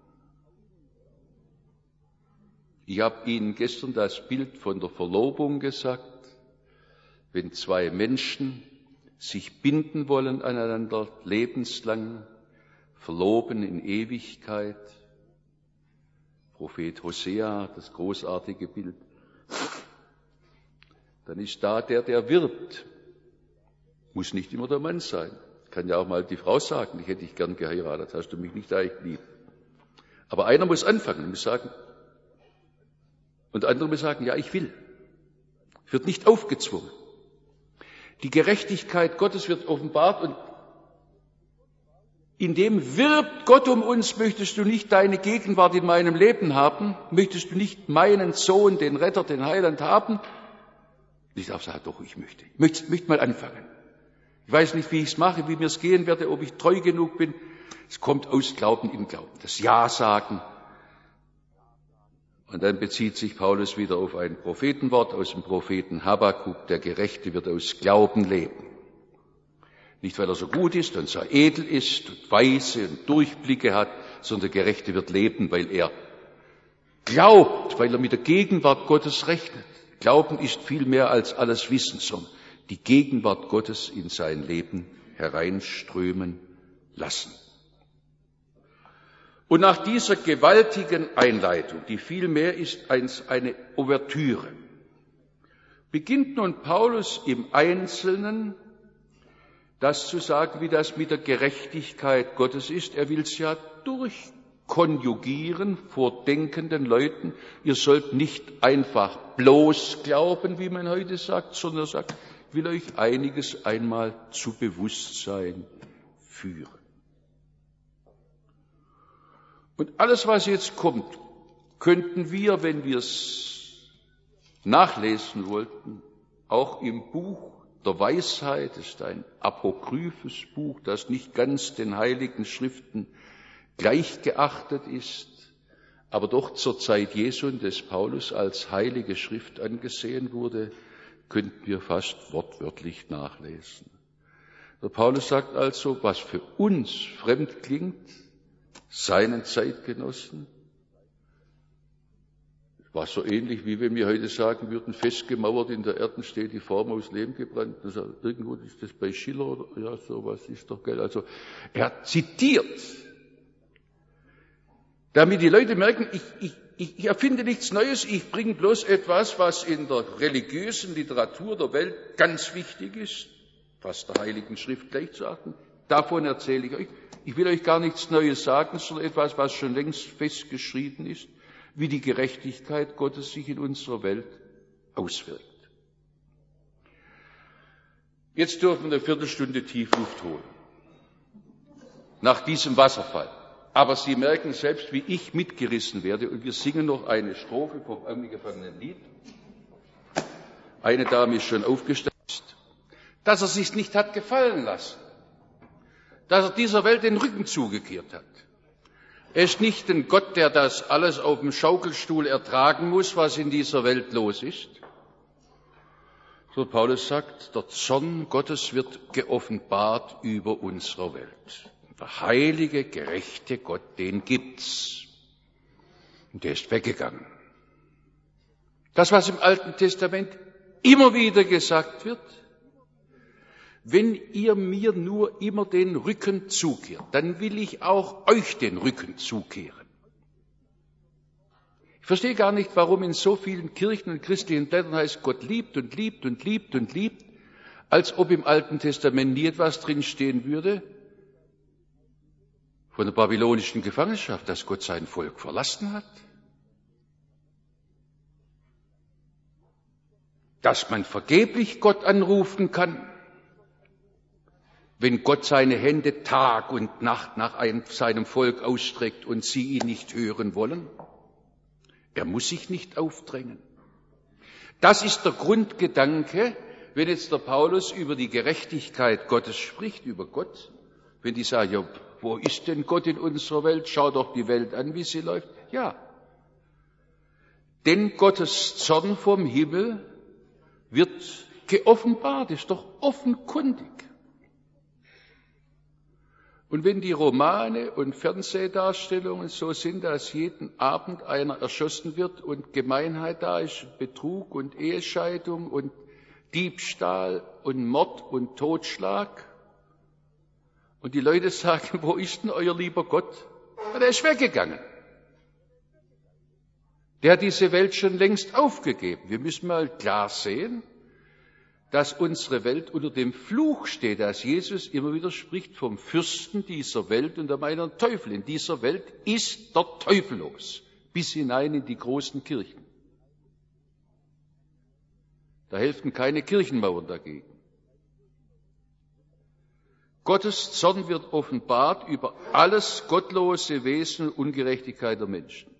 Ich habe Ihnen gestern das Bild von der Verlobung gesagt. Wenn zwei Menschen sich binden wollen aneinander, lebenslang, verloben in Ewigkeit. Prophet Hosea, das großartige Bild. Dann ist da der, der wirbt. Muss nicht immer der Mann sein. Kann ja auch mal die Frau sagen, ich hätte dich gern geheiratet, hast du mich nicht eigentlich lieb. Aber einer muss anfangen, muss sagen, und der andere muss sagen, ja, ich will. Wird nicht aufgezwungen. Die Gerechtigkeit Gottes wird offenbart und in dem wirbt Gott um uns, möchtest du nicht deine Gegenwart in meinem Leben haben? Möchtest du nicht meinen Sohn, den Retter, den Heiland haben? Ich darf sagen, doch, ich möchte. Ich möchte, möchte mal anfangen. Ich weiß nicht, wie ich es mache, wie mir es gehen werde, ob ich treu genug bin. Es kommt aus Glauben in Glauben. Das Ja sagen. Und dann bezieht sich Paulus wieder auf ein Prophetenwort aus dem Propheten Habakuk. Der Gerechte wird aus Glauben leben. Nicht, weil er so gut ist und so edel ist und weise und Durchblicke hat, sondern der Gerechte wird leben, weil er glaubt, weil er mit der Gegenwart Gottes rechnet. Glauben ist viel mehr als alles Wissen, sondern die Gegenwart Gottes in sein Leben hereinströmen lassen. Und nach dieser gewaltigen Einleitung, die viel mehr ist als eine Ouvertüre, beginnt nun Paulus im Einzelnen das zu sagen, wie das mit der Gerechtigkeit Gottes ist. Er will es ja durchkonjugieren vor denkenden Leuten. Ihr sollt nicht einfach bloß glauben, wie man heute sagt, sondern er sagt, ich will euch einiges einmal zu Bewusstsein führen. Und alles, was jetzt kommt, könnten wir, wenn wir es nachlesen wollten, auch im Buch der Weisheit, das ist ein apokryphes Buch, das nicht ganz den heiligen Schriften gleichgeachtet ist, aber doch zur Zeit Jesu und des Paulus als heilige Schrift angesehen wurde, könnten wir fast wortwörtlich nachlesen. Der Paulus sagt also, was für uns fremd klingt, seinen Zeitgenossen, war so ähnlich, wie wenn wir heute sagen würden, festgemauert in der Erde steht die Form aus Lehm gebrannt. Also irgendwo ist das bei Schiller oder ja, sowas ist doch geil. Also er zitiert, damit die Leute merken, ich, ich, ich, ich erfinde nichts Neues, ich bringe bloß etwas, was in der religiösen Literatur der Welt ganz wichtig ist, was der Heiligen Schrift gleich zu achten. Davon erzähle ich euch. Ich will euch gar nichts Neues sagen, sondern etwas, was schon längst festgeschrieben ist, wie die Gerechtigkeit Gottes sich in unserer Welt auswirkt. Jetzt dürfen wir eine Viertelstunde Tiefluft holen. Nach diesem Wasserfall. Aber Sie merken selbst, wie ich mitgerissen werde. Und wir singen noch eine Strophe vom angefangenen Lied. Eine Dame ist schon aufgestanden. Dass er sich nicht hat gefallen lassen. Dass er dieser Welt den Rücken zugekehrt hat. Er ist nicht ein Gott, der das alles auf dem Schaukelstuhl ertragen muss, was in dieser Welt los ist. So Paulus sagt, der Zorn Gottes wird geoffenbart über unserer Welt. Der heilige, gerechte Gott, den gibt's. Und der ist weggegangen. Das, was im Alten Testament immer wieder gesagt wird, wenn ihr mir nur immer den Rücken zukehrt, dann will ich auch euch den Rücken zukehren. Ich verstehe gar nicht, warum in so vielen Kirchen und christlichen Blättern heißt, Gott liebt und liebt und liebt und liebt, als ob im Alten Testament nie etwas drinstehen würde von der babylonischen Gefangenschaft, dass Gott sein Volk verlassen hat. Dass man vergeblich Gott anrufen kann, wenn Gott seine Hände Tag und Nacht nach einem, seinem Volk ausstreckt und sie ihn nicht hören wollen. Er muss sich nicht aufdrängen. Das ist der Grundgedanke, wenn jetzt der Paulus über die Gerechtigkeit Gottes spricht, über Gott. Wenn die sagen, ja, wo ist denn Gott in unserer Welt? Schau doch die Welt an, wie sie läuft. Ja, denn Gottes Zorn vom Himmel wird geoffenbart, ist doch offenkundig. Und wenn die Romane und Fernsehdarstellungen so sind, dass jeden Abend einer erschossen wird und Gemeinheit da ist, Betrug und Ehescheidung und Diebstahl und Mord und Totschlag, und die Leute sagen, wo ist denn euer lieber Gott? Ja, der ist weggegangen. Der hat diese Welt schon längst aufgegeben. Wir müssen mal klar sehen, dass unsere Welt unter dem Fluch steht, dass Jesus immer wieder spricht vom Fürsten dieser Welt und er meint den Teufel. In dieser Welt ist der Teufel los, bis hinein in die großen Kirchen. Da helfen keine Kirchenmauern dagegen. Gottes Zorn wird offenbart über alles gottlose Wesen und Ungerechtigkeit der Menschen.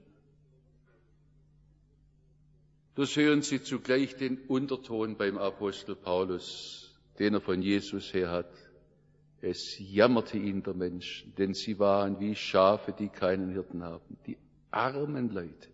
Das hören Sie zugleich den Unterton beim Apostel Paulus, den er von Jesus her hat. Es jammerte ihn der Menschen, denn sie waren wie Schafe, die keinen Hirten haben. Die armen Leute.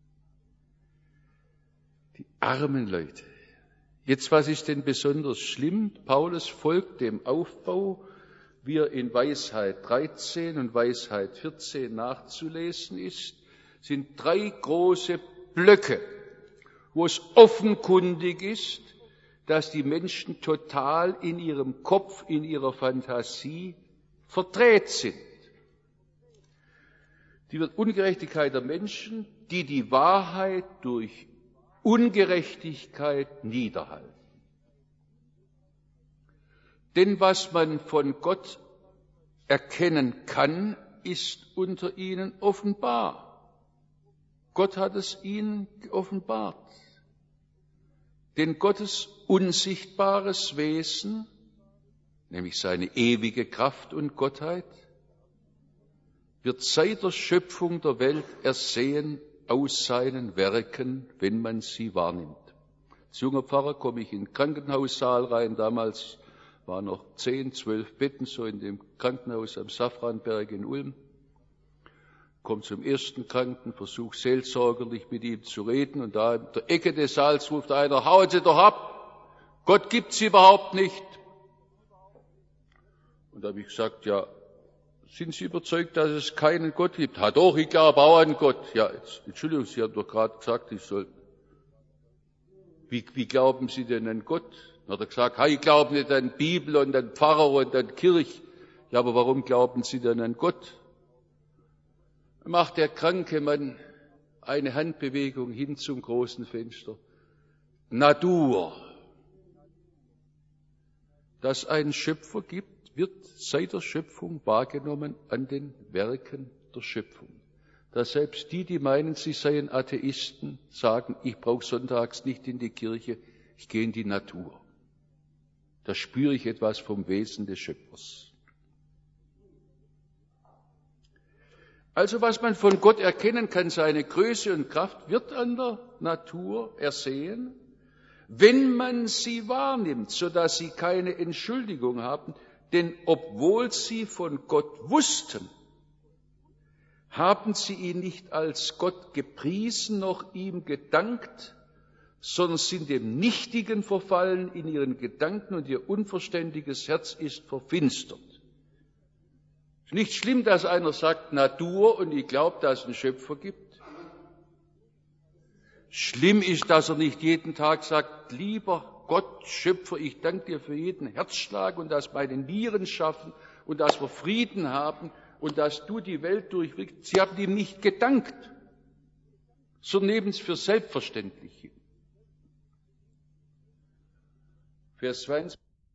Die armen Leute. Jetzt, was ist denn besonders schlimm? Paulus folgt dem Aufbau, wie er in Weisheit dreizehn und Weisheit vierzehn nachzulesen ist, sind drei große Blöcke, wo es offenkundig ist, dass die Menschen total in ihrem Kopf, in ihrer Fantasie verdreht sind. Die Ungerechtigkeit der Menschen, die die Wahrheit durch Ungerechtigkeit niederhalten. Denn was man von Gott erkennen kann, ist unter ihnen offenbar. Gott hat es ihnen geoffenbart. Denn Gottes unsichtbares Wesen, nämlich seine ewige Kraft und Gottheit, wird seit der Schöpfung der Welt ersehen aus seinen Werken, wenn man sie wahrnimmt. Als junger Pfarrer komme ich in den Krankenhaussaal rein. Damals waren noch zehn, zwölf Betten so in dem Krankenhaus am Safranberg in Ulm. Komme zum ersten Kranken, versuche seelsorgerlich mit ihm zu reden, und da in der Ecke des Saals ruft einer: Hauen Sie doch ab! Gott gibt's überhaupt nicht! Und da habe ich gesagt: Ja, sind Sie überzeugt, dass es keinen Gott gibt? Ha doch, ich glaube auch an Gott. Ja, jetzt, Entschuldigung, Sie haben doch gerade gesagt, ich soll. Wie, wie glauben Sie denn an Gott? Dann hat er gesagt: ha, ich glaube nicht an Bibel und an Pfarrer und an Kirche. Ja, aber warum glauben Sie denn an Gott? Dann macht der kranke Mann eine Handbewegung hin zum großen Fenster. Natur. Dass ein Schöpfer gibt, wird seit der Schöpfung wahrgenommen an den Werken der Schöpfung. Dass selbst die, die meinen, sie seien Atheisten, sagen: Ich brauche sonntags nicht in die Kirche, ich gehe in die Natur. Da spüre ich etwas vom Wesen des Schöpfers. Also was man von Gott erkennen kann, seine Größe und Kraft, wird an der Natur ersehen, wenn man sie wahrnimmt, sodass sie keine Entschuldigung haben. Denn obwohl sie von Gott wussten, haben sie ihn nicht als Gott gepriesen, noch ihm gedankt, sondern sind dem Nichtigen verfallen in ihren Gedanken, und ihr unverständiges Herz ist verfinstert. Es ist nicht schlimm, dass einer sagt Natur und ich glaube, dass es einen Schöpfer gibt. Schlimm ist, dass er nicht jeden Tag sagt: Lieber Gott, Schöpfer, ich danke dir für jeden Herzschlag und dass meine Nieren schaffen und dass wir Frieden haben und dass du die Welt durchwirkst. Sie haben ihm nicht gedankt, sondern nehmen es für selbstverständlich hin. Vers zweiundzwanzig.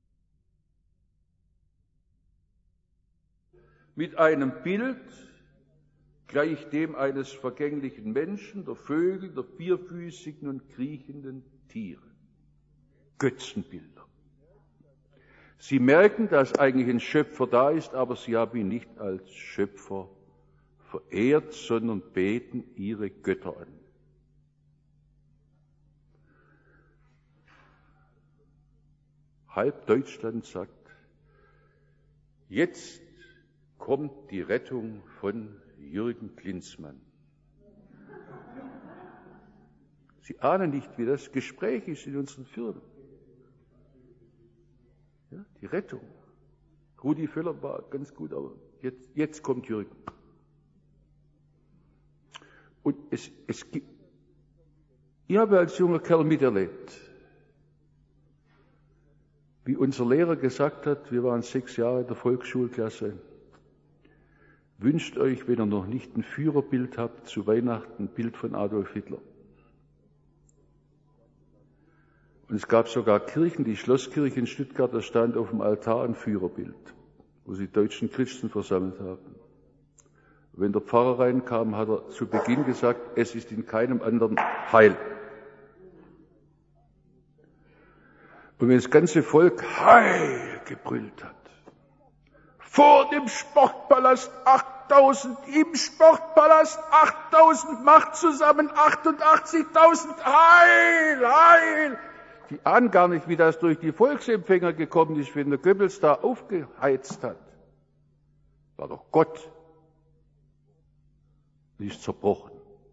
Mit einem Bild gleich dem eines vergänglichen Menschen, der Vögel, der vierfüßigen und kriechenden Tiere. Götzenbilder. Sie merken, dass eigentlich ein Schöpfer da ist, aber sie haben ihn nicht als Schöpfer verehrt, sondern beten ihre Götter an. Halb Deutschland sagt: Jetzt kommt die Rettung von Jürgen Klinsmann. Sie ahnen nicht, wie das Gespräch ist in unseren Firmen. Ja, die Rettung. Rudi Völler war ganz gut, aber jetzt, jetzt kommt Jürgen. Und es, es gibt, ich habe als junger Kerl miterlebt, wie unser Lehrer gesagt hat, wir waren sechs Jahre in der Volksschulklasse: Wünscht euch, wenn ihr noch nicht ein Führerbild habt, zu Weihnachten ein Bild von Adolf Hitler. Und es gab sogar Kirchen, die Schlosskirche in Stuttgart, da stand auf dem Altar ein Führerbild, wo sie deutschen Christen versammelt haben. Und wenn der Pfarrer reinkam, hat er zu Beginn gesagt: Es ist in keinem anderen Heil. Und wenn das ganze Volk Heil gebrüllt hat, vor dem Sportpalast achttausend, im Sportpalast achttausend, macht zusammen achtundachtzigtausend, Heil, Heil. Die ahnen gar nicht, wie das durch die Volksempfänger gekommen ist, wenn der Goebbels da aufgeheizt hat. War doch Gott. Die ist zerbrochen.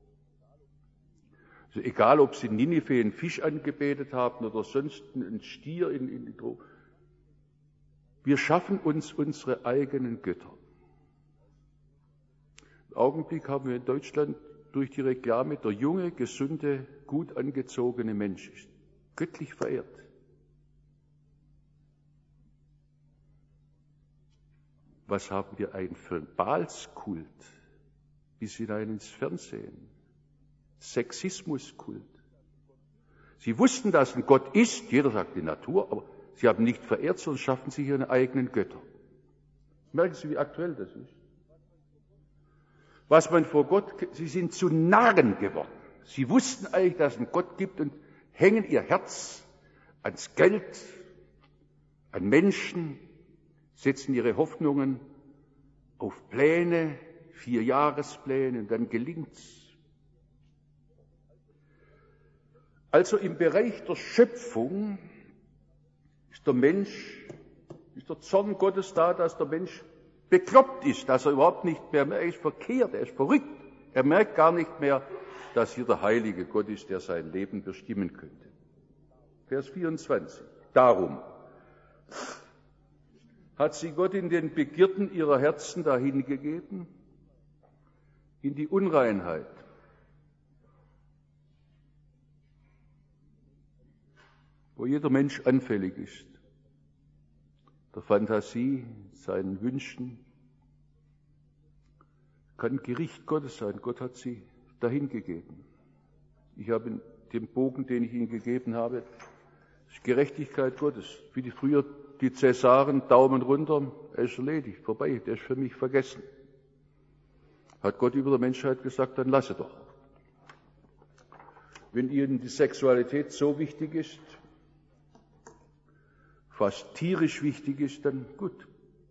Also egal, ob sie in Ninive einen Fisch angebetet haben oder sonst einen Stier in, in die Droge. Wir schaffen uns unsere eigenen Götter. Im Augenblick haben wir in Deutschland durch die Reklame, der junge, gesunde, gut angezogene Mensch ist göttlich verehrt. Was haben wir eigentlich für einen Baalskult bis hinein ins Fernsehen? Sexismuskult. Sie wussten, dass ein Gott ist, jeder sagt die Natur, aber sie haben nicht verehrt, sondern schaffen sich ihre eigenen Götter. Merken Sie, wie aktuell das ist? Was man vor Gott, sie sind zu Narren geworden. Sie wussten eigentlich, dass es einen Gott gibt und hängen ihr Herz ans Geld, an Menschen, setzen ihre Hoffnungen auf Pläne, Vierjahrespläne, und dann gelingt's. Also im Bereich der Schöpfung ist der Mensch, ist der Zorn Gottes da, dass der Mensch bekloppt ist, dass er überhaupt nicht mehr, er ist verkehrt, er ist verrückt. Er merkt gar nicht mehr, dass hier der heilige Gott ist, der sein Leben bestimmen könnte. Vers vierundzwanzig. Darum hat sie Gott in den Begierden ihrer Herzen dahingegeben, in die Unreinheit. Wo jeder Mensch anfällig ist, der Fantasie, seinen Wünschen, kann Gericht Gottes sein. Gott hat sie dahingegeben. Ich habe in dem Bogen, den ich Ihnen gegeben habe, ist Gerechtigkeit Gottes. Wie die früher die Cäsaren, Daumen runter, er ist erledigt, vorbei, der ist für mich vergessen. Hat Gott über der Menschheit gesagt, dann lasse doch. Wenn Ihnen die Sexualität so wichtig ist, fast tierisch wichtig ist, dann gut.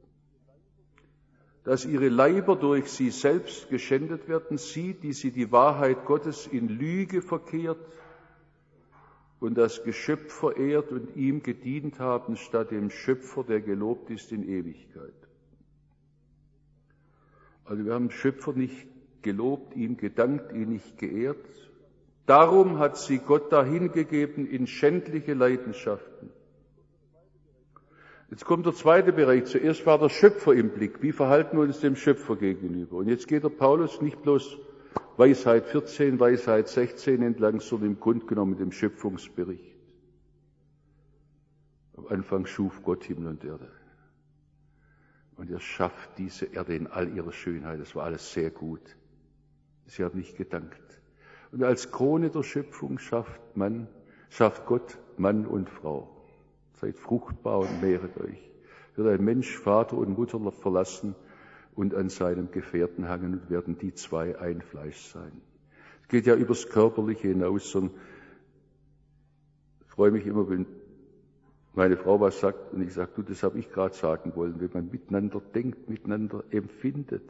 Dass ihre Leiber durch sie selbst geschändet werden, sie, die sie die Wahrheit Gottes in Lüge verkehrt und das Geschöpf verehrt und ihm gedient haben, statt dem Schöpfer, der gelobt ist in Ewigkeit. Also wir haben den Schöpfer nicht gelobt, ihm gedankt, ihn nicht geehrt. Darum hat sie Gott dahingegeben in schändliche Leidenschaften. Jetzt kommt der zweite Bereich. Zuerst war der Schöpfer im Blick. Wie verhalten wir uns dem Schöpfer gegenüber? Und jetzt geht der Paulus nicht bloß Weisheit vierzehn, Weisheit sechzehn entlang, sondern im Grunde genommen dem Schöpfungsbericht. Am Anfang schuf Gott Himmel und Erde. Und er schafft diese Erde in all ihrer Schönheit. Das war alles sehr gut. Sie haben nicht gedankt. Und als Krone der Schöpfung schafft man, schafft Gott Mann und Frau. Seid fruchtbar und mehret euch. Wird ein Mensch Vater und Mutter verlassen und an seinem Gefährten hangen und werden die zwei ein Fleisch sein. Es geht ja übers Körperliche hinaus, sondern ich freue mich immer, wenn meine Frau was sagt und ich sage, du, das habe ich gerade sagen wollen, wenn man miteinander denkt, miteinander empfindet.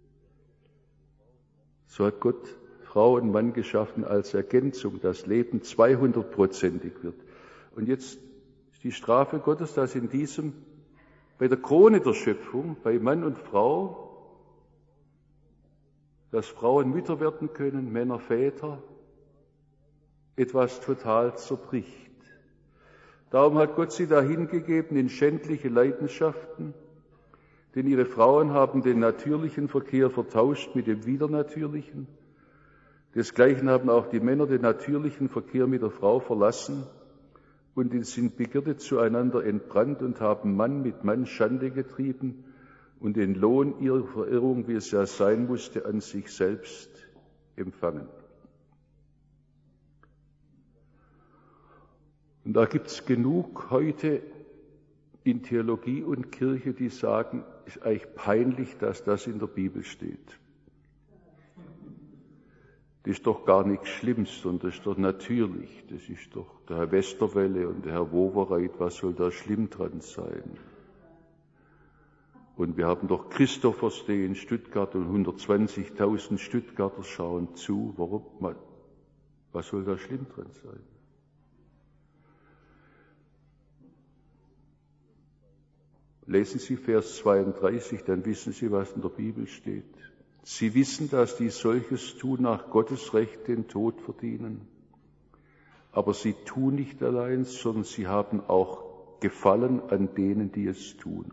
So hat Gott Frau und Mann geschaffen als Ergänzung, dass Leben zweihundertprozentig wird. Und jetzt die Strafe Gottes, dass in diesem, bei der Krone der Schöpfung, bei Mann und Frau, dass Frauen Mütter werden können, Männer Väter, etwas total zerbricht. Darum hat Gott sie dahingegeben in schändliche Leidenschaften, denn ihre Frauen haben den natürlichen Verkehr vertauscht mit dem widernatürlichen. Desgleichen haben auch die Männer den natürlichen Verkehr mit der Frau verlassen und sind Begierde zueinander entbrannt und haben Mann mit Mann Schande getrieben und den Lohn ihrer Verirrung, wie es ja sein musste, an sich selbst empfangen. Und da gibt es genug heute in Theologie und Kirche, die sagen, es ist eigentlich peinlich, dass das in der Bibel steht. Das ist doch gar nichts Schlimmes, sondern das ist doch natürlich. Das ist doch der Herr Westerwelle und der Herr Wowereit, was soll da schlimm dran sein? Und wir haben doch Christophers Day in Stuttgart und hundertzwanzigtausend Stuttgarter schauen zu. Warum? Was soll da schlimm dran sein? Lesen Sie Vers zweiunddreißig, dann wissen Sie, was in der Bibel steht. Sie wissen, dass die solches tun nach Gottes Recht den Tod verdienen. Aber sie tun nicht allein, sondern sie haben auch Gefallen an denen, die es tun.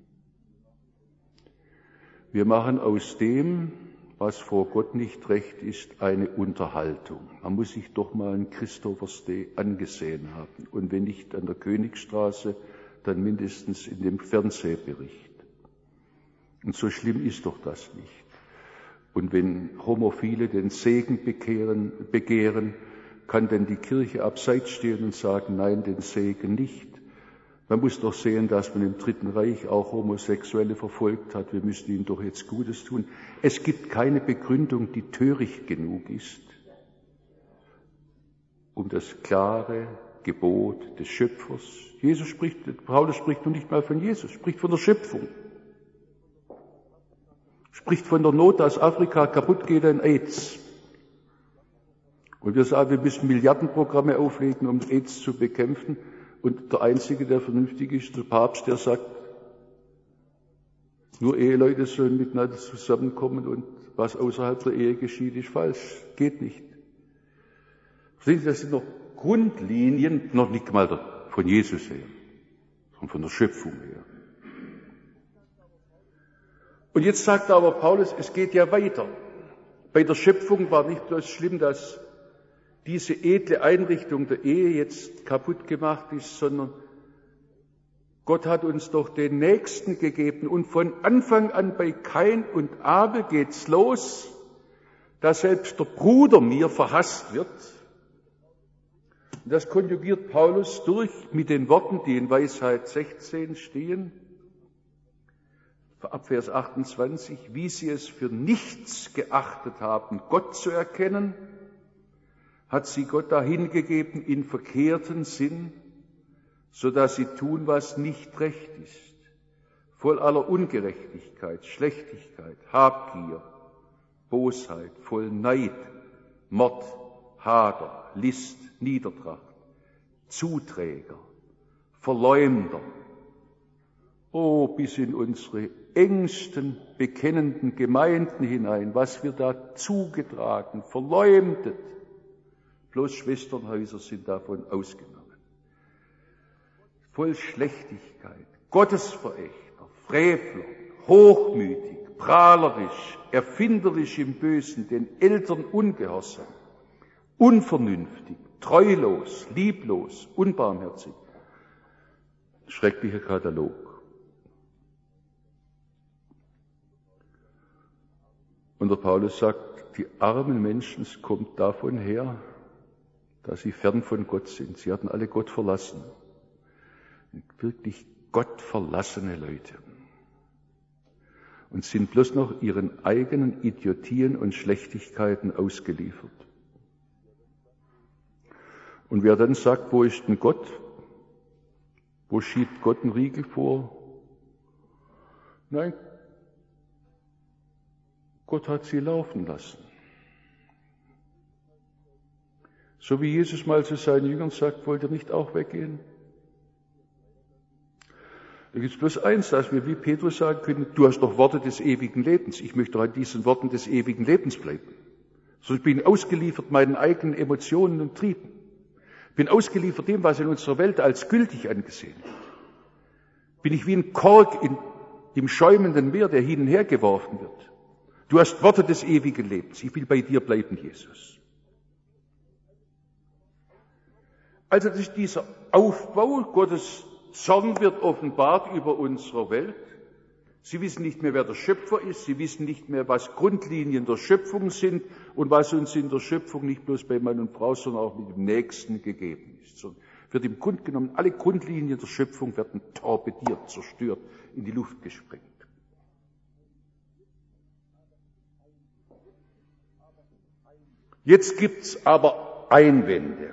Wir machen aus dem, was vor Gott nicht recht ist, eine Unterhaltung. Man muss sich doch mal einen Christophers Day angesehen haben. Und wenn nicht an der Königstraße, dann mindestens in dem Fernsehbericht. Und so schlimm ist doch das nicht. Und wenn Homophile den Segen bekehren, begehren, kann denn die Kirche abseits stehen und sagen, nein, den Segen nicht. Man muss doch sehen, dass man im Dritten Reich auch Homosexuelle verfolgt hat. Wir müssen ihnen doch jetzt Gutes tun. Es gibt keine Begründung, die töricht genug ist, um das klare Gebot des Schöpfers. Jesus spricht, Paulus spricht nun nicht mal von Jesus, spricht von der Schöpfung. Spricht von der Not, dass Afrika kaputt geht an AIDS. Und wir sagen, wir müssen Milliardenprogramme auflegen, um AIDS zu bekämpfen. Und der Einzige, der vernünftig ist, der Papst, der sagt, nur Eheleute sollen miteinander zusammenkommen und was außerhalb der Ehe geschieht, ist falsch. Geht nicht. Verstehen Sie, das sind noch Grundlinien, noch nicht mal von Jesus her, sondern von der Schöpfung her. Und jetzt sagt aber Paulus, es geht ja weiter. Bei der Schöpfung war nicht bloß schlimm, dass diese edle Einrichtung der Ehe jetzt kaputt gemacht ist, sondern Gott hat uns doch den Nächsten gegeben. Und von Anfang an bei Kain und Abel geht's los, dass selbst der Bruder mir verhasst wird. Und das konjugiert Paulus durch mit den Worten, die in Weisheit sechzehn stehen, ab Vers achtundzwanzig, wie sie es für nichts geachtet haben, Gott zu erkennen, hat sie Gott dahingegeben in verkehrten Sinn, so dass sie tun, was nicht recht ist, voll aller Ungerechtigkeit, Schlechtigkeit, Habgier, Bosheit, voll Neid, Mord, Hader, List, Niedertracht, Zuträger, Verleumder, oh, bis in unsere engsten bekennenden Gemeinden hinein, was wir da zugetragen, verleumdet. Bloß Schwesternhäuser sind davon ausgenommen. Voll Schlechtigkeit, Gottesverächter, Frevler, hochmütig, prahlerisch, erfinderisch im Bösen, den Eltern ungehorsam, unvernünftig, treulos, lieblos, unbarmherzig. Schrecklicher Katalog. Und der Paulus sagt, die armen Menschen, es kommt davon her, dass sie fern von Gott sind. Sie hatten alle Gott verlassen. Wirklich gottverlassene Leute. Und sind bloß noch ihren eigenen Idiotien und Schlechtigkeiten ausgeliefert. Und wer dann sagt, wo ist denn Gott? Wo schiebt Gott einen Riegel vor? Nein, Gott hat sie laufen lassen. So wie Jesus mal zu seinen Jüngern sagt, wollt ihr nicht auch weggehen? Da gibt es bloß eins, dass wir wie Petrus sagen können, du hast doch Worte des ewigen Lebens. Ich möchte doch an diesen Worten des ewigen Lebens bleiben. So, ich bin ausgeliefert meinen eigenen Emotionen und Trieben. Bin ausgeliefert dem, was in unserer Welt als gültig angesehen wird. Bin ich wie ein Kork in, im schäumenden Meer, der hin und her geworfen wird. Du hast Worte des ewigen Lebens. Ich will bei dir bleiben, Jesus. Also das ist dieser Aufbau, Gottes Zorn wird offenbart über unsere Welt. Sie wissen nicht mehr, wer der Schöpfer ist. Sie wissen nicht mehr, was Grundlinien der Schöpfung sind und was uns in der Schöpfung nicht bloß bei Mann und Frau, sondern auch mit dem Nächsten gegeben ist. Sondern wird im Grunde genommen, alle Grundlinien der Schöpfung werden torpediert, zerstört, in die Luft gesprengt. Jetzt gibt's aber Einwände.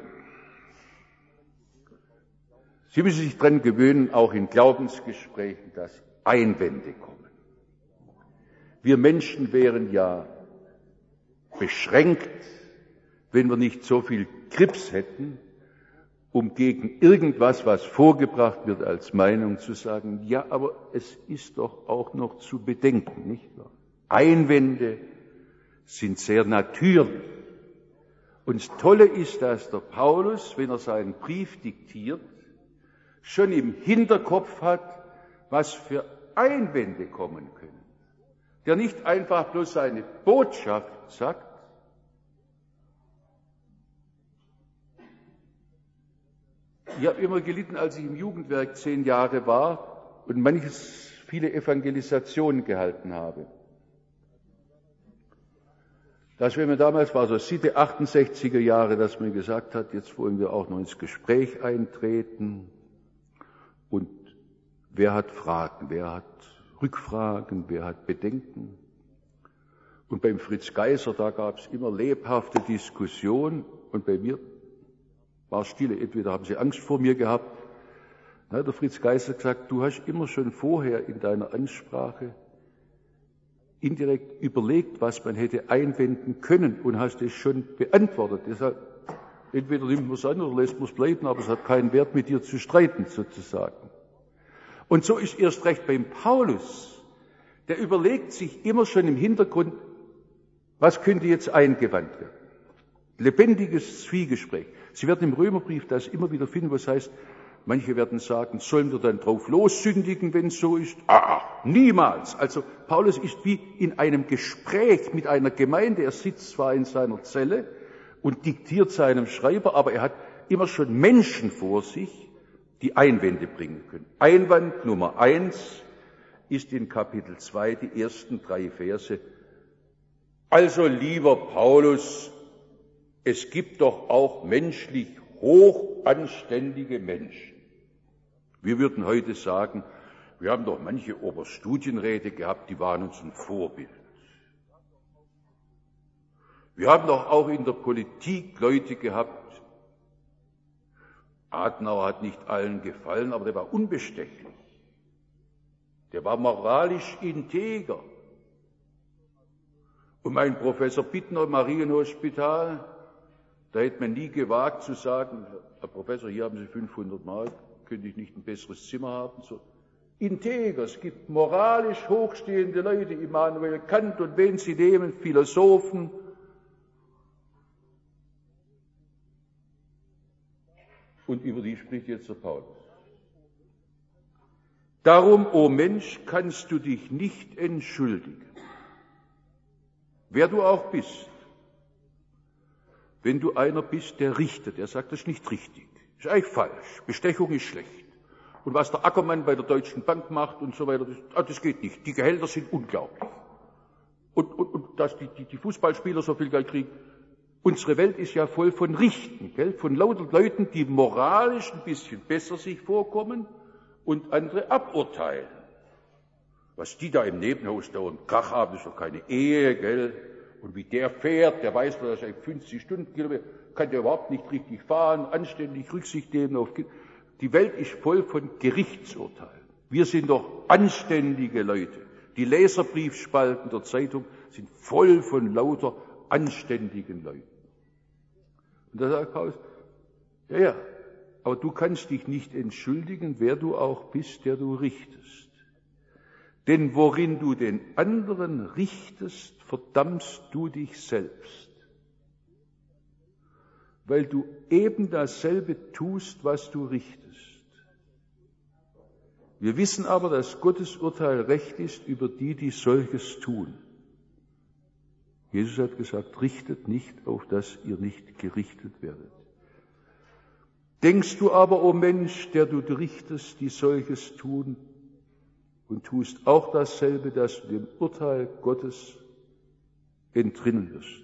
Sie müssen sich dran gewöhnen, auch in Glaubensgesprächen, dass Einwände kommen. Wir Menschen wären ja beschränkt, wenn wir nicht so viel Grips hätten, um gegen irgendwas, was vorgebracht wird, als Meinung zu sagen, ja, aber es ist doch auch noch zu bedenken, nicht wahr? Einwände sind sehr natürlich. Und das Tolle ist, dass der Paulus, wenn er seinen Brief diktiert, schon im Hinterkopf hat, was für Einwände kommen können. Der nicht einfach bloß seine Botschaft sagt, ich habe immer gelitten, als ich im Jugendwerk zehn Jahre war und manches, viele Evangelisationen gehalten habe. Das war mir damals, war so Sitte achtundsechziger Jahre, dass man gesagt hat, jetzt wollen wir auch noch ins Gespräch eintreten. Und wer hat Fragen, wer hat Rückfragen, wer hat Bedenken? Und beim Fritz Geiser, da gab es immer lebhafte Diskussion und bei mir war Stille. Entweder haben sie Angst vor mir gehabt. Na, der Fritz Geiser hat gesagt, du hast immer schon vorher in deiner Ansprache indirekt überlegt, was man hätte einwenden können und hast es schon beantwortet. Deshalb, entweder nimmt man es an oder lässt man es bleiben, aber es hat keinen Wert, mit dir zu streiten, sozusagen. Und so ist erst recht beim Paulus. Der überlegt sich immer schon im Hintergrund, was könnte jetzt eingewandt werden. Lebendiges Zwiegespräch. Sie werden im Römerbrief das immer wieder finden, was heißt, manche werden sagen, sollen wir dann drauf lossündigen, wenn es so ist? Ah, niemals. Also Paulus ist wie in einem Gespräch mit einer Gemeinde. Er sitzt zwar in seiner Zelle und diktiert seinem Schreiber, aber er hat immer schon Menschen vor sich, die Einwände bringen können. Einwand Nummer eins ist in Kapitel zwei, die ersten drei Verse. Also, lieber Paulus, es gibt doch auch menschlich hochanständige Menschen. Wir würden heute sagen, wir haben doch manche Oberstudienräte gehabt, die waren uns ein Vorbild. Wir haben doch auch in der Politik Leute gehabt, Adenauer hat nicht allen gefallen, aber der war unbestechlich. Der war moralisch integer. Und mein Professor Bittner im Marienhospital, da hätte man nie gewagt zu sagen, Herr Professor, hier haben Sie fünfhundert Mark, könnte ich nicht ein besseres Zimmer haben? So integer, es gibt moralisch hochstehende Leute, Immanuel Kant und wen Sie nehmen, Philosophen. Und über die spricht jetzt der Paulus. Darum, o oh Mensch, kannst du dich nicht entschuldigen, wer du auch bist. Wenn du einer bist, der richtet, der sagt, das ist nicht richtig, das ist eigentlich falsch, Bestechung ist schlecht. Und was der Ackermann bei der Deutschen Bank macht und so weiter, das, das geht nicht. Die Gehälter sind unglaublich. Und, und, und dass die, die, die Fußballspieler so viel Geld kriegen. Unsere Welt ist ja voll von Richten, gell? Von lauter Leuten, die moralisch ein bisschen besser sich vorkommen und andere aburteilen. Was die da im Nebenhaus da und Krach haben, ist doch keine Ehe, gell? Und wie der fährt, der weiß, dass er fünfzig Stundenkilometer, kann der überhaupt nicht richtig fahren, anständig Rücksicht nehmen auf Kinder. Die Welt ist voll von Gerichtsurteilen. Wir sind doch anständige Leute. Die Leserbriefspalten der Zeitung sind voll von lauter anständigen Leuten. Und da sagt Paulus, ja, ja, aber du kannst dich nicht entschuldigen, wer du auch bist, der du richtest. Denn worin du den anderen richtest, verdammst du dich selbst. Weil du eben dasselbe tust, was du richtest. Wir wissen aber, dass Gottes Urteil recht ist über die, die solches tun. Jesus hat gesagt, richtet nicht, auf dass ihr nicht gerichtet werdet. Denkst du aber, o Mensch, der du richtest, die solches tun, und tust auch dasselbe, dass du dem Urteil Gottes entrinnen wirst.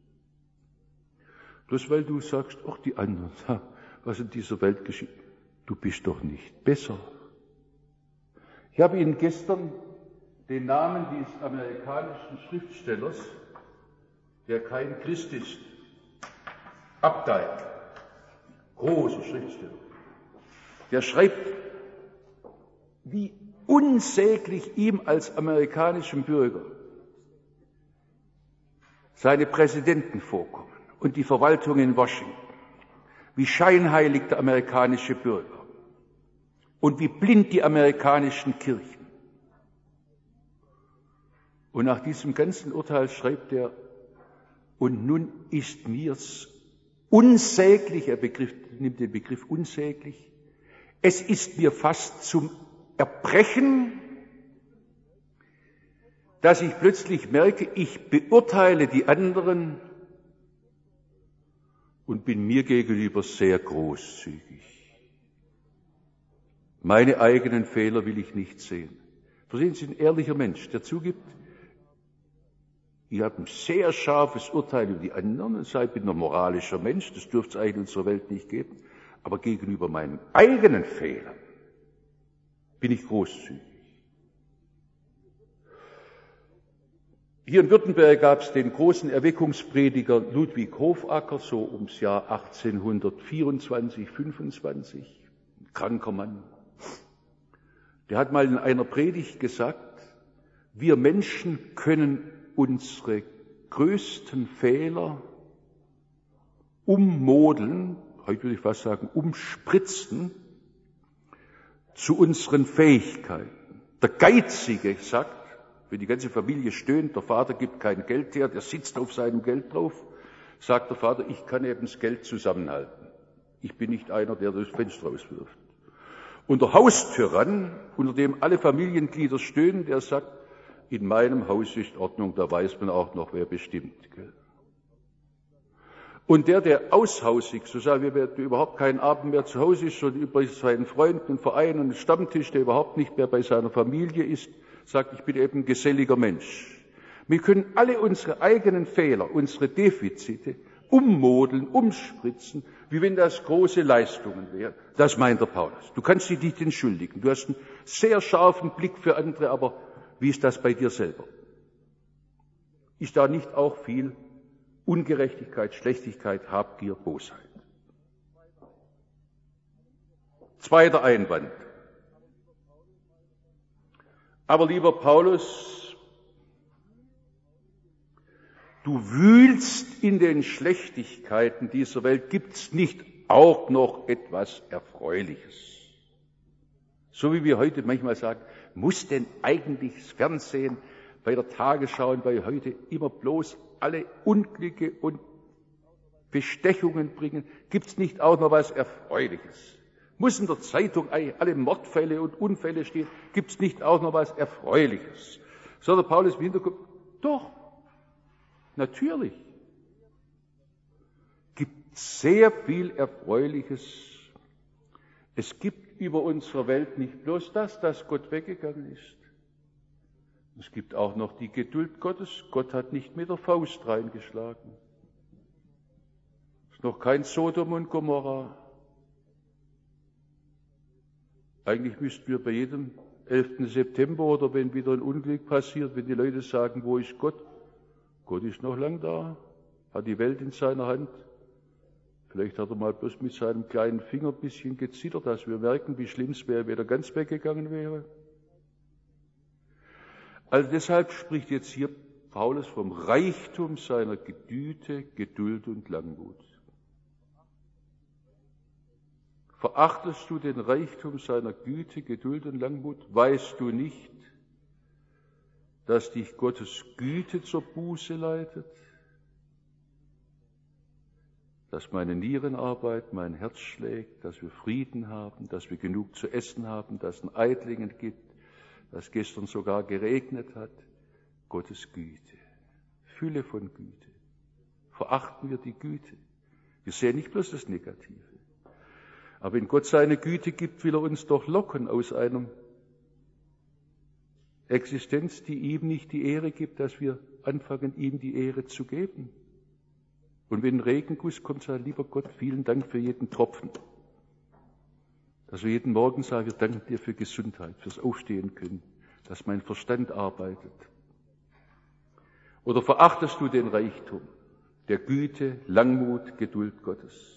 Bloß weil du sagst, ach die anderen, was in dieser Welt geschieht, du bist doch nicht besser. Ich habe Ihnen gestern den Namen dieses amerikanischen Schriftstellers, der kein Christ ist, Updike, großer Schriftsteller, der schreibt, wie unsäglich ihm als amerikanischem Bürger seine Präsidenten vorkommen und die Verwaltung in Washington, wie scheinheilig der amerikanische Bürger und wie blind die amerikanischen Kirchen. Und nach diesem ganzen Urteil schreibt er, und nun ist mir's unsäglich, er Begriff, nimmt den Begriff unsäglich, es ist mir fast zum Erbrechen, dass ich plötzlich merke, ich beurteile die anderen und bin mir gegenüber sehr großzügig. Meine eigenen Fehler will ich nicht sehen. Verstehen Sie, ein ehrlicher Mensch, der zugibt, ich habe ein sehr scharfes Urteil über die anderen, ich bin ein moralischer Mensch, das dürfte es eigentlich in unserer Welt nicht geben, aber gegenüber meinen eigenen Fehlern bin ich großzügig. Hier in Württemberg gab es den großen Erweckungsprediger Ludwig Hofacker, so ums Jahr achtzehnhundertvierundzwanzig, fünfundzwanzig, ein kranker Mann. Der hat mal in einer Predigt gesagt, Wir Menschen können unsere größten Fehler ummodeln, heute würde ich fast sagen, umspritzen zu unseren Fähigkeiten. Der Geizige sagt, wenn die ganze Familie stöhnt, der Vater gibt kein Geld her, der sitzt auf seinem Geld drauf, sagt der Vater, ich kann eben das Geld zusammenhalten. Ich bin nicht einer, der das Fenster rauswirft. Und der Haustyrann, unter dem alle Familienglieder stöhnen, der sagt, in meinem Haus ist Ordnung, da weiß man auch noch, wer bestimmt. Gell? Und der, der aushausig, so sagen wir, der überhaupt keinen Abend mehr zu Hause ist, sondern über seinen Freunden, Verein und Stammtisch, der überhaupt nicht mehr bei seiner Familie ist, sagt, ich bin eben ein geselliger Mensch. Wir können alle unsere eigenen Fehler, unsere Defizite ummodeln, umspritzen, wie wenn das große Leistungen wären. Das meint der Paulus. Du kannst dich nicht entschuldigen. Du hast einen sehr scharfen Blick für andere, aber wie ist das bei dir selber? Ist da nicht auch viel Ungerechtigkeit, Schlechtigkeit, Habgier, Bosheit? Zweiter Einwand. Aber lieber Paulus, du wühlst in den Schlechtigkeiten dieser Welt, gibt's nicht auch noch etwas Erfreuliches? So wie wir heute manchmal sagen, muss denn eigentlich das Fernsehen bei der Tagesschau und bei heute immer bloß alle Unglücke und Bestechungen bringen? Gibt's nicht auch noch was Erfreuliches? Muss in der Zeitung alle Mordfälle und Unfälle stehen? Gibt's nicht auch noch was Erfreuliches? So der Paulus im Hintergrund, doch, natürlich. Gibt sehr viel Erfreuliches. Es gibt über unserer Welt nicht bloß das, dass Gott weggegangen ist. Es gibt auch noch die Geduld Gottes. Gott hat nicht mit der Faust reingeschlagen. Es ist noch kein Sodom und Gomorra. Eigentlich müssten wir bei jedem elften September oder wenn wieder ein Unglück passiert, wenn die Leute sagen, wo ist Gott? Gott ist noch lang da, hat die Welt in seiner Hand. Vielleicht hat er mal bloß mit seinem kleinen Finger ein bisschen gezittert, dass wir merken, wie schlimm es wäre, wenn er ganz weggegangen wäre. Also deshalb spricht jetzt hier Paulus vom Reichtum seiner Güte, Geduld und Langmut. Verachtest du den Reichtum seiner Güte, Geduld und Langmut? Weißt du nicht, dass dich Gottes Güte zur Buße leitet? Dass meine Nieren arbeiten, mein Herz schlägt, dass wir Frieden haben, dass wir genug zu essen haben, dass es ein Eitlingen gibt, dass gestern sogar geregnet hat. Gottes Güte, Fülle von Güte. Verachten wir die Güte. Wir sehen nicht bloß das Negative. Aber wenn Gott seine Güte gibt, will er uns doch locken aus einer Existenz, die ihm nicht die Ehre gibt, dass wir anfangen, ihm die Ehre zu geben. Und wenn ein Regenguss kommt, sagt, lieber Gott, vielen Dank für jeden Tropfen. Dass wir jeden Morgen sagen, wir danken dir für Gesundheit, fürs Aufstehen können, dass mein Verstand arbeitet. Oder verachtest du den Reichtum der Güte, Langmut, Geduld Gottes?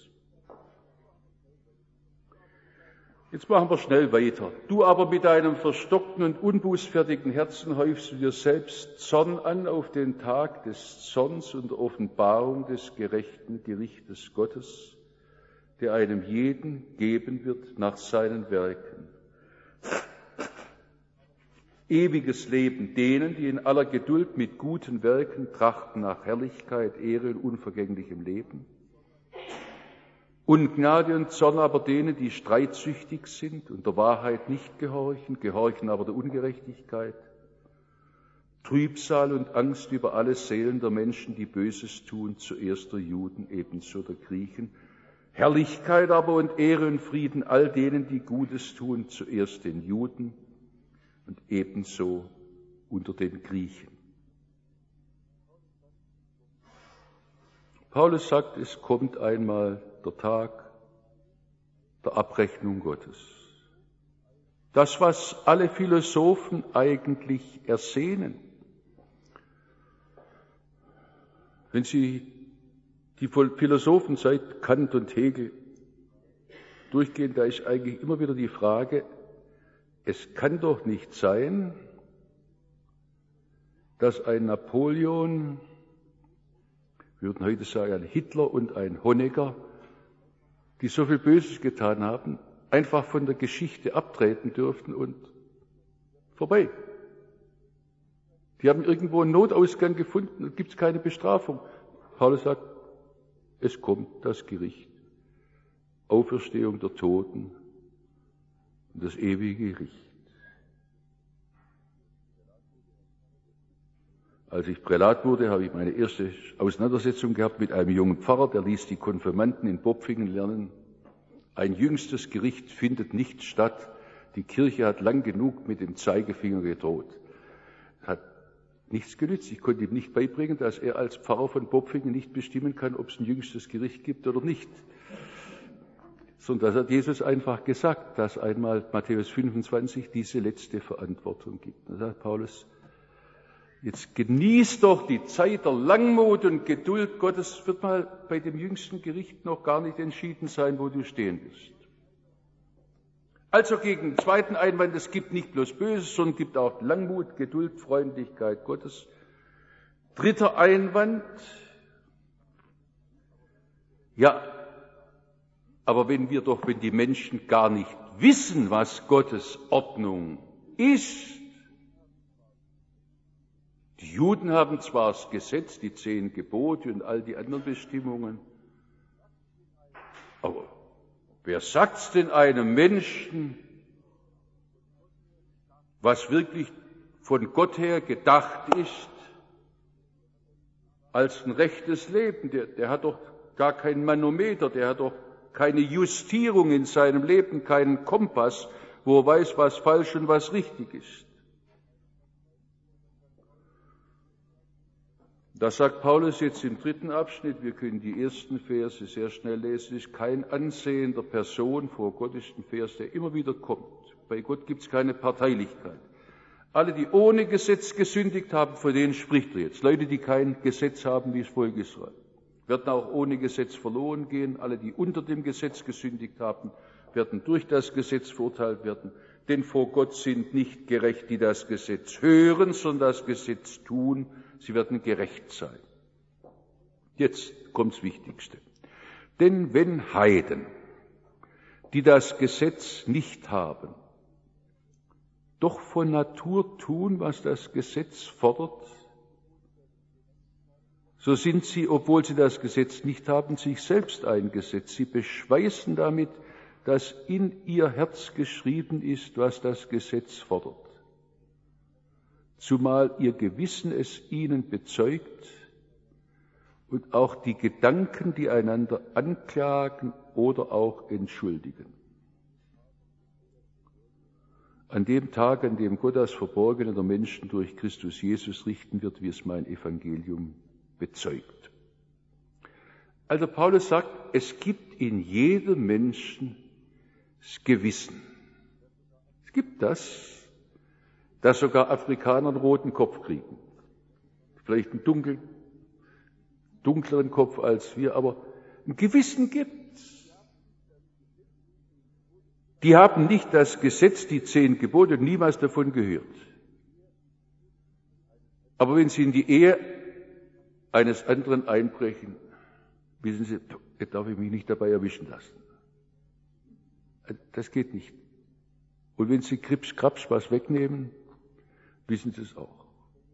Jetzt machen wir schnell weiter. Du aber mit deinem verstockten und unbußfertigen Herzen häufst du dir selbst Zorn an auf den Tag des Zorns und der Offenbarung des gerechten Gerichtes Gottes, der einem jeden geben wird nach seinen Werken. Ewiges Leben denen, die in aller Geduld mit guten Werken trachten nach Herrlichkeit, Ehre und unvergänglichem Leben. Und Gnade und Zorn aber denen, die streitsüchtig sind und der Wahrheit nicht gehorchen, gehorchen aber der Ungerechtigkeit. Trübsal und Angst über alle Seelen der Menschen, die Böses tun, zuerst der Juden, ebenso der Griechen. Herrlichkeit aber und Ehre und Frieden all denen, die Gutes tun, zuerst den Juden und ebenso unter den Griechen. Paulus sagt, es kommt einmal der Tag der Abrechnung Gottes. Das, was alle Philosophen eigentlich ersehnen. Wenn Sie die Philosophen seit Kant und Hegel durchgehen, da ist eigentlich immer wieder die Frage, es kann doch nicht sein, dass ein Napoleon, wir würden heute sagen ein Hitler und ein Honecker, die so viel Böses getan haben, einfach von der Geschichte abtreten dürften und vorbei. Die haben irgendwo einen Notausgang gefunden, da gibt es keine Bestrafung. Paulus sagt, es kommt das Gericht, Auferstehung der Toten und das ewige Gericht. Als ich Prälat wurde, habe ich meine erste Auseinandersetzung gehabt mit einem jungen Pfarrer, der ließ die Konfirmanden in Bopfingen lernen, ein jüngstes Gericht findet nicht statt. Die Kirche hat lang genug mit dem Zeigefinger gedroht. Hat nichts genützt. Ich konnte ihm nicht beibringen, dass er als Pfarrer von Bopfingen nicht bestimmen kann, ob es ein jüngstes Gericht gibt oder nicht. Sondern das hat Jesus einfach gesagt, dass einmal Matthäus fünfundzwanzig diese letzte Verantwortung gibt. Da sagt Paulus, jetzt genieß doch die Zeit der Langmut und Geduld Gottes, wird mal bei dem jüngsten Gericht noch gar nicht entschieden sein, wo du stehen wirst. Also gegen den zweiten Einwand, es gibt nicht bloß Böses, sondern es gibt auch Langmut, Geduld, Freundlichkeit Gottes. Dritter Einwand, ja, aber wenn wir doch, wenn die Menschen gar nicht wissen, was Gottes Ordnung ist, die Juden haben zwar das Gesetz, die zehn Gebote und all die anderen Bestimmungen, aber wer sagt's denn einem Menschen, was wirklich von Gott her gedacht ist, als ein rechtes Leben? Der, der hat doch gar kein Manometer, der hat doch keine Justierung in seinem Leben, keinen Kompass, wo er weiß, was falsch und was richtig ist. Das sagt Paulus jetzt im dritten Abschnitt, wir können die ersten Verse sehr schnell lesen, es ist kein Ansehen der Person vor Gott, ist ein Vers, der immer wieder kommt. Bei Gott gibt es keine Parteilichkeit. Alle, die ohne Gesetz gesündigt haben, von denen spricht er jetzt. Leute, die kein Gesetz haben wie das Volk Israel, werden auch ohne Gesetz verloren gehen. Alle, die unter dem Gesetz gesündigt haben, werden durch das Gesetz verurteilt werden. Denn vor Gott sind nicht gerecht, die das Gesetz hören, sondern das Gesetz tun. Sie werden gerecht sein. Jetzt kommt das Wichtigste. Denn wenn Heiden, die das Gesetz nicht haben, doch von Natur tun, was das Gesetz fordert, so sind sie, obwohl sie das Gesetz nicht haben, sich selbst ein Gesetz. Sie beschweißen damit, dass in ihr Herz geschrieben ist, was das Gesetz fordert. Zumal ihr Gewissen es ihnen bezeugt und auch die Gedanken, die einander anklagen oder auch entschuldigen. An dem Tag, an dem Gott das Verborgene der Menschen durch Christus Jesus richten wird, wie es mein Evangelium bezeugt. Also Paulus sagt, es gibt in jedem Menschen das Gewissen. Es gibt das, dass sogar Afrikaner einen roten Kopf kriegen. Vielleicht einen dunkel, dunkleren Kopf als wir, aber ein Gewissen gibt's. Die haben nicht das Gesetz, die zehn Gebote, nie was davon gehört. Aber wenn sie in die Ehe eines anderen einbrechen, wissen sie, da darf ich mich nicht dabei erwischen lassen. Das geht nicht. Und wenn sie Krips, Kraps was wegnehmen, wissen sie es auch.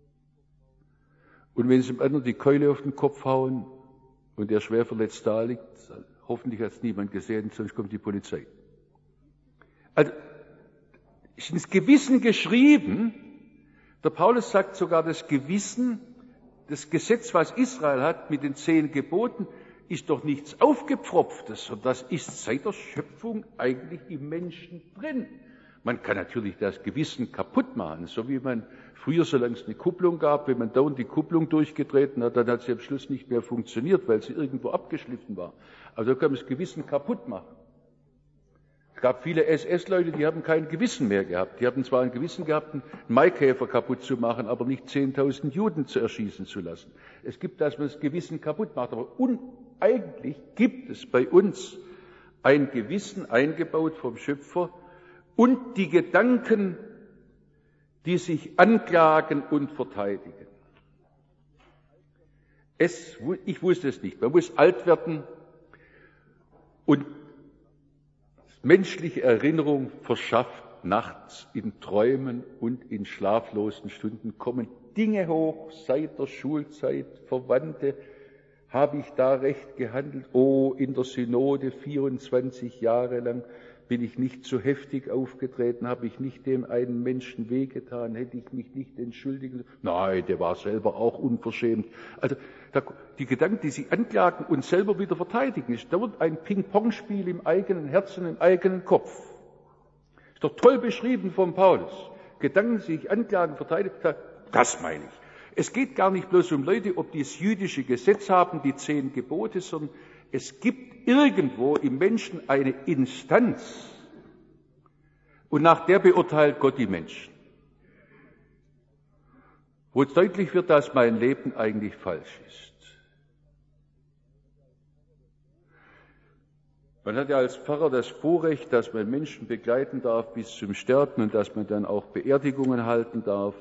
Und wenn sie dem anderen die Keule auf den Kopf hauen und der schwer verletzt da liegt, hoffentlich hat es niemand gesehen, sonst kommt die Polizei. Also, ist ins Gewissen geschrieben, der Paulus sagt sogar, das Gewissen, das Gesetz, was Israel hat mit den zehn Geboten, ist doch nichts Aufgepfropftes, sondern das ist seit der Schöpfung eigentlich im Menschen drin. Man kann natürlich das Gewissen kaputt machen, so wie man früher, solange es eine Kupplung gab, wenn man dauernd die Kupplung durchgetreten hat, dann hat sie am Schluss nicht mehr funktioniert, weil sie irgendwo abgeschliffen war. Also kann man das Gewissen kaputt machen. Es gab viele S S-Leute, die haben kein Gewissen mehr gehabt. Die haben zwar ein Gewissen gehabt, einen Maikäfer kaputt zu machen, aber nicht zehntausend Juden zu erschießen zu lassen. Es gibt das, was das Gewissen kaputt macht, aber un- eigentlich gibt es bei uns ein Gewissen eingebaut vom Schöpfer, und die Gedanken, die sich anklagen und verteidigen. Es, ich wusste es nicht. Man muss alt werden und menschliche Erinnerung verschafft nachts in Träumen und in schlaflosen Stunden kommen Dinge hoch seit der Schulzeit, Verwandte. Habe ich da recht gehandelt? Oh, in der Synode vierundzwanzig Jahre lang bin ich nicht so heftig aufgetreten, habe ich nicht dem einen Menschen wehgetan, hätte ich mich nicht entschuldigen. Nein, der war selber auch unverschämt. Also die Gedanken, die sie anklagen und selber wieder verteidigen, ist dauernd ein Ping-Pong-Spiel im eigenen Herzen, im eigenen Kopf. Ist doch toll beschrieben von Paulus. Gedanken, die sich anklagen, verteidigen, das meine ich. Es geht gar nicht bloß um Leute, ob die das jüdische Gesetz haben, die zehn Gebote, sondern es gibt irgendwo im Menschen eine Instanz und nach der beurteilt Gott die Menschen. Wo deutlich wird, dass mein Leben eigentlich falsch ist. Man hat ja als Pfarrer das Vorrecht, dass man Menschen begleiten darf bis zum Sterben und dass man dann auch Beerdigungen halten darf.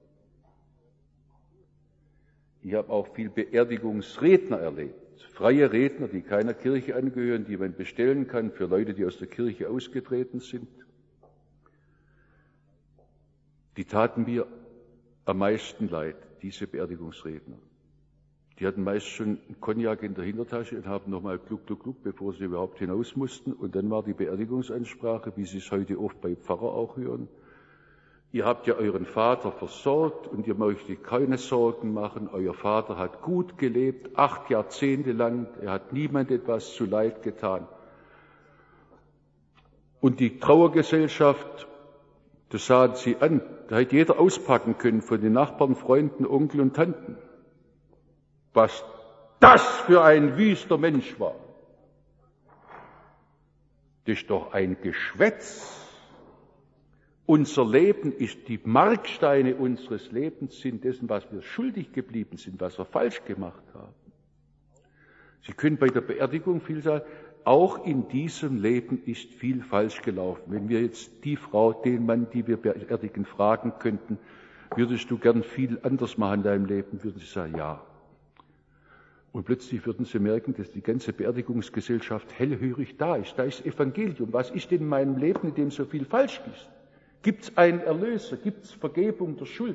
Ich habe auch viel Beerdigungsredner erlebt. Freie Redner, die keiner Kirche angehören, die man bestellen kann für Leute, die aus der Kirche ausgetreten sind. Die taten mir am meisten leid, diese Beerdigungsredner. Die hatten meist schon einen Cognac in der Hintertasche und haben nochmal gluck, gluck, gluck, bevor sie überhaupt hinaus mussten. Und dann war die Beerdigungsansprache, wie Sie es heute oft bei Pfarrer auch hören. Ihr habt ja euren Vater versorgt und ihr möchtet euch keine Sorgen machen. Euer Vater hat gut gelebt, acht Jahrzehnte lang. Er hat niemand etwas zu Leid getan. Und die Trauergesellschaft, das sahen sie an. Da hätte jeder auspacken können von den Nachbarn, Freunden, Onkel und Tanten. Was das für ein wüster Mensch war. Das ist doch ein Geschwätz. Unser Leben ist, die Marksteine unseres Lebens sind dessen, was wir schuldig geblieben sind, was wir falsch gemacht haben. Sie können bei der Beerdigung viel sagen, auch in diesem Leben ist viel falsch gelaufen. Wenn wir jetzt die Frau, den Mann, die wir beerdigen, fragen könnten, würdest du gern viel anders machen in deinem Leben, würden sie sagen, ja. Und plötzlich würden sie merken, dass die ganze Beerdigungsgesellschaft hellhörig da ist. Da ist Evangelium. Was ist denn in meinem Leben, in dem so viel falsch ist? Gibt es einen Erlöser? Gibt es Vergebung der Schuld?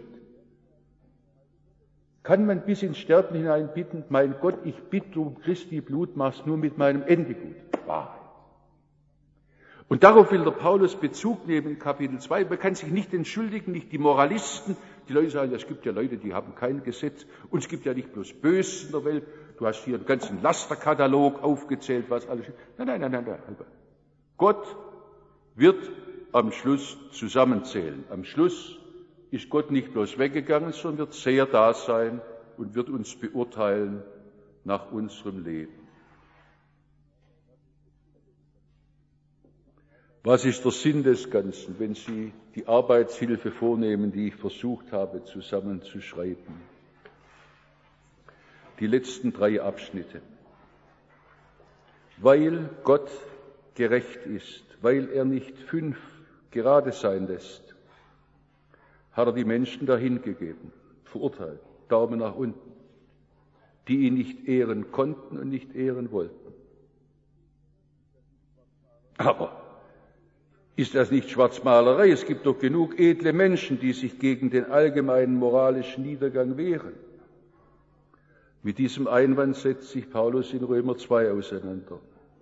Kann man bis ins Sterben hinein bitten, mein Gott, ich bitte um Christi Blut, mach's nur mit meinem Ende gut. Wahrheit. Und darauf will der Paulus Bezug nehmen in Kapitel zwei. Man kann sich nicht entschuldigen, nicht die Moralisten. Die Leute sagen, es gibt ja Leute, die haben kein Gesetz. Und es gibt ja nicht bloß Böses in der Welt. Du hast hier einen ganzen Lasterkatalog aufgezählt, was alles ist. Nein, nein, nein, nein, nein. Gott wird am Schluss zusammenzählen. Am Schluss ist Gott nicht bloß weggegangen, sondern wird sehr da sein und wird uns beurteilen nach unserem Leben. Was ist der Sinn des Ganzen, wenn Sie die Arbeitshilfe vornehmen, die ich versucht habe zusammenzuschreiben? Die letzten drei Abschnitte. Weil Gott gerecht ist, weil er nicht fünf gerade sein lässt, hat er die Menschen dahingegeben, verurteilt, Daumen nach unten, die ihn nicht ehren konnten und nicht ehren wollten. Aber ist das nicht Schwarzmalerei? Es gibt doch genug edle Menschen, die sich gegen den allgemeinen moralischen Niedergang wehren. Mit diesem Einwand setzt sich Paulus in Römer zwei auseinander.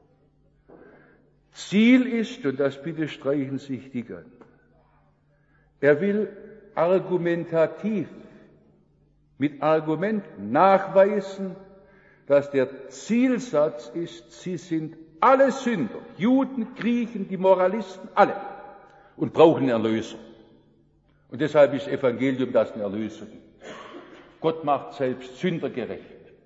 Ziel ist, und das bitte streichen Sie sich die an, er will argumentativ mit Argumenten nachweisen, dass der Zielsatz ist, sie sind alle Sünder, Juden, Griechen, die Moralisten, alle, und brauchen einen Erlöser. Und deshalb ist Evangelium, dass es einen Erlöser gibt. Gott macht selbst Sünder gerecht.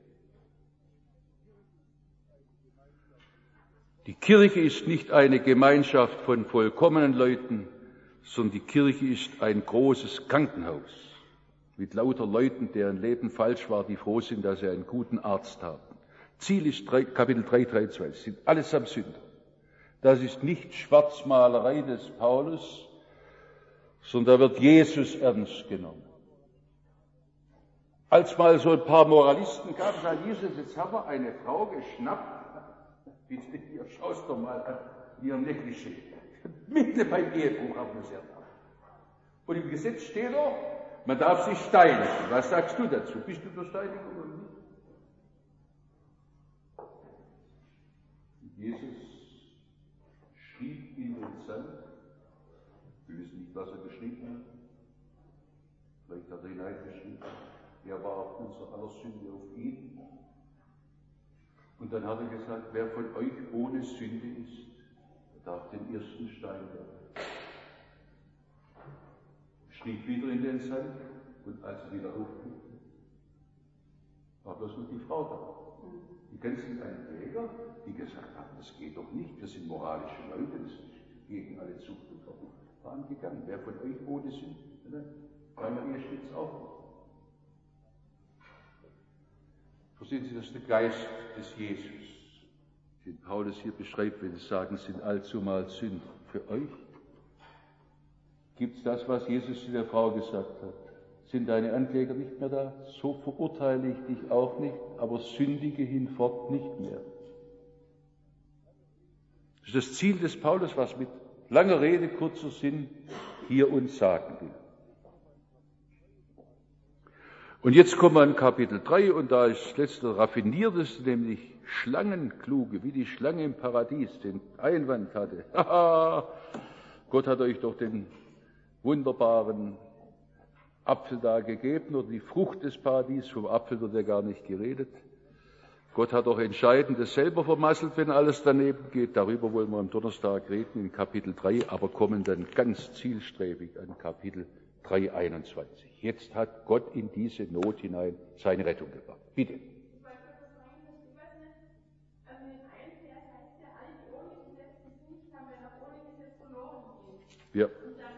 Die Kirche ist nicht eine Gemeinschaft von vollkommenen Leuten, sondern die Kirche ist ein großes Krankenhaus mit lauter Leuten, deren Leben falsch war, die froh sind, dass sie einen guten Arzt haben. Ziel ist drei, Kapitel drei, drei, zwei, das sind allesamt Sünder. Das ist nicht Schwarzmalerei des Paulus, sondern da wird Jesus ernst genommen. als mal so ein paar Moralisten gab, sagt Jesus, jetzt haben wir eine Frau geschnappt, bitte hier, schaust doch mal an ihrem Negligé. Mitten beim Ehebruch haben wir es ertappt. Und im Gesetz steht auch, man darf sich steinigen. Was sagst du dazu? Bist du der Steinigung oder nicht? Jesus schrieb in den Sand. Wir wissen nicht, was er geschrieben hat. Vielleicht hat er hineingeschrieben. Er war auf unser aller Sünde auf ihn. Und dann hat er gesagt, wer von euch ohne Sünde ist, der darf den ersten Stein werfen. Schrieb wieder in den Sand und als er wieder aufblickte, war bloß noch die Frau da. Die ganzen Ankläger, die gesagt haben, das geht doch nicht, wir sind moralische Leute, das ist gegen alle Zucht und Ordnung, waren gegangen. Wer von euch ohne Sünde? Bei Maria steht es auch nicht. Verstehen Sie, das ist der Geist des Jesus, den Paulus hier beschreibt, wenn Sie sagen, sind allzumal Sünder. Für euch gibt es das, was Jesus zu der Frau gesagt hat. Sind deine Ankläger nicht mehr da? So verurteile ich dich auch nicht, aber sündige hinfort nicht mehr. Das ist das Ziel des Paulus, was mit langer Rede, kurzer Sinn hier uns sagen will. Und jetzt kommen wir an Kapitel drei und da ist das letzte raffinierteste, nämlich Schlangenkluge, wie die Schlange im Paradies den Einwand hatte. Haha, Gott hat euch doch den wunderbaren Apfel da gegeben oder die Frucht des Paradies, vom Apfel wird ja gar nicht geredet. Gott hat doch Entscheidendes selber vermasselt, wenn alles daneben geht. Darüber wollen wir am Donnerstag reden in Kapitel drei, aber kommen dann ganz zielstrebig an Kapitel drei, einundzwanzig. Jetzt hat Gott in diese Not hinein seine Rettung gebracht. Bitte. Ja.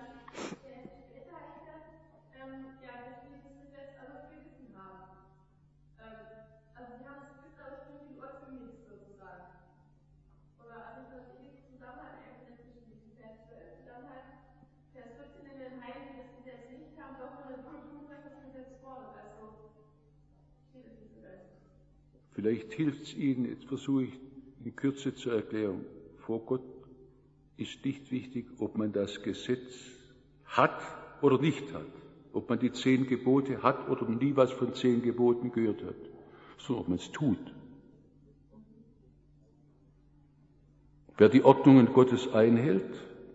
Vielleicht hilft es Ihnen, jetzt versuche ich in Kürze zu erklären, vor Gott ist nicht wichtig, ob man das Gesetz hat oder nicht hat, ob man die zehn Gebote hat oder nie was von zehn Geboten gehört hat, sondern ob man es tut. Wer die Ordnungen Gottes einhält,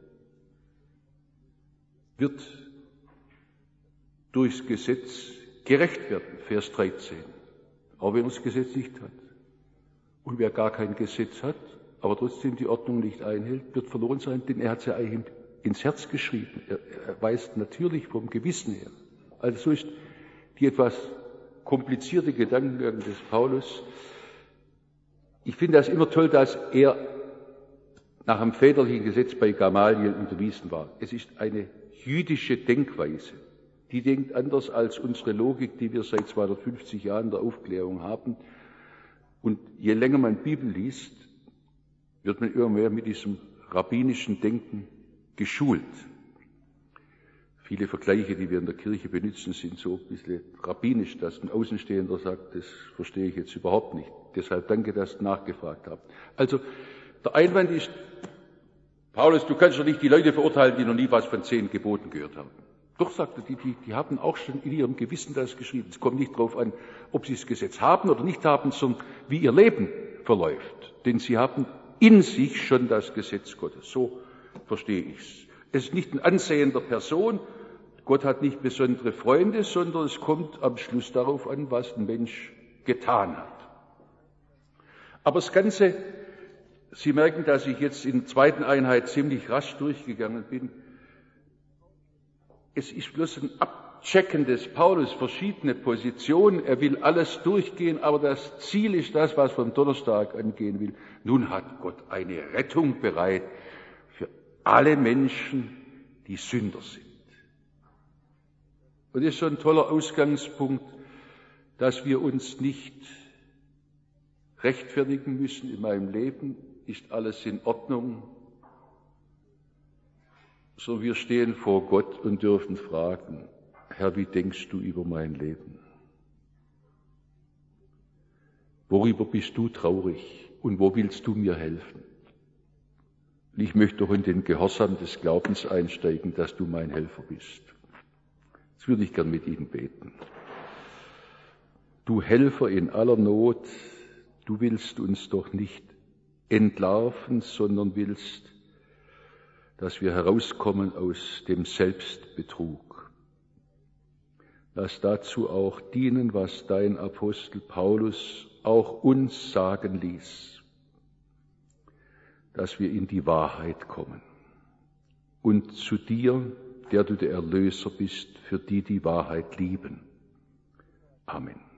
wird durchs Gesetz gerecht werden, Vers dreizehn. Auch wenn er das Gesetz nicht hat. Und wer gar kein Gesetz hat, aber trotzdem die Ordnung nicht einhält, wird verloren sein, denn er hat sie eigentlich ins Herz geschrieben. Er, er weist natürlich vom Gewissen her. Also so ist die etwas komplizierte Gedankengang des Paulus. Ich finde das immer toll, dass er nach dem väterlichen Gesetz bei Gamaliel unterwiesen war. Es ist eine jüdische Denkweise. Die denkt anders als unsere Logik, die wir seit zweihundertfünfzig Jahren der Aufklärung haben. Und je länger man Bibel liest, wird man immer mehr mit diesem rabbinischen Denken geschult. Viele Vergleiche, die wir in der Kirche benutzen, sind so ein bisschen rabbinisch, dass ein Außenstehender sagt, das verstehe ich jetzt überhaupt nicht. Deshalb danke, dass ihr nachgefragt habt. Also, der Einwand ist, Paulus, du kannst doch nicht die Leute verurteilen, die noch nie was von zehn Geboten gehört haben. Doch, sagt er, die, die, die haben auch schon in ihrem Gewissen das geschrieben. Es kommt nicht darauf an, ob sie das Gesetz haben oder nicht haben, sondern wie ihr Leben verläuft. Denn sie haben in sich schon das Gesetz Gottes. So verstehe ich es. Es ist nicht ein Ansehen der Person. Gott hat nicht besondere Freunde, sondern es kommt am Schluss darauf an, was ein Mensch getan hat. Aber das Ganze, Sie merken, dass ich jetzt in der zweiten Einheit ziemlich rasch durchgegangen bin. Es ist bloß ein Abchecken des Paulus, verschiedene Positionen. Er will alles durchgehen, aber das Ziel ist das, was vom Donnerstag angehen will. Nun hat Gott eine Rettung bereit für alle Menschen, die Sünder sind. Und das ist so ein toller Ausgangspunkt, dass wir uns nicht rechtfertigen müssen in meinem Leben, ist alles in Ordnung, sondern wir stehen vor Gott und dürfen fragen, Herr, wie denkst du über mein Leben? Worüber bist du traurig und wo willst du mir helfen? Ich möchte doch in den Gehorsam des Glaubens einsteigen, dass du mein Helfer bist. Jetzt würde ich gern mit Ihnen beten. Du Helfer in aller Not, du willst uns doch nicht entlarven, sondern willst, dass wir herauskommen aus dem Selbstbetrug. Lass dazu auch dienen, was dein Apostel Paulus auch uns sagen ließ, dass wir in die Wahrheit kommen und zu dir, der du der Erlöser bist, für die die Wahrheit lieben. Amen.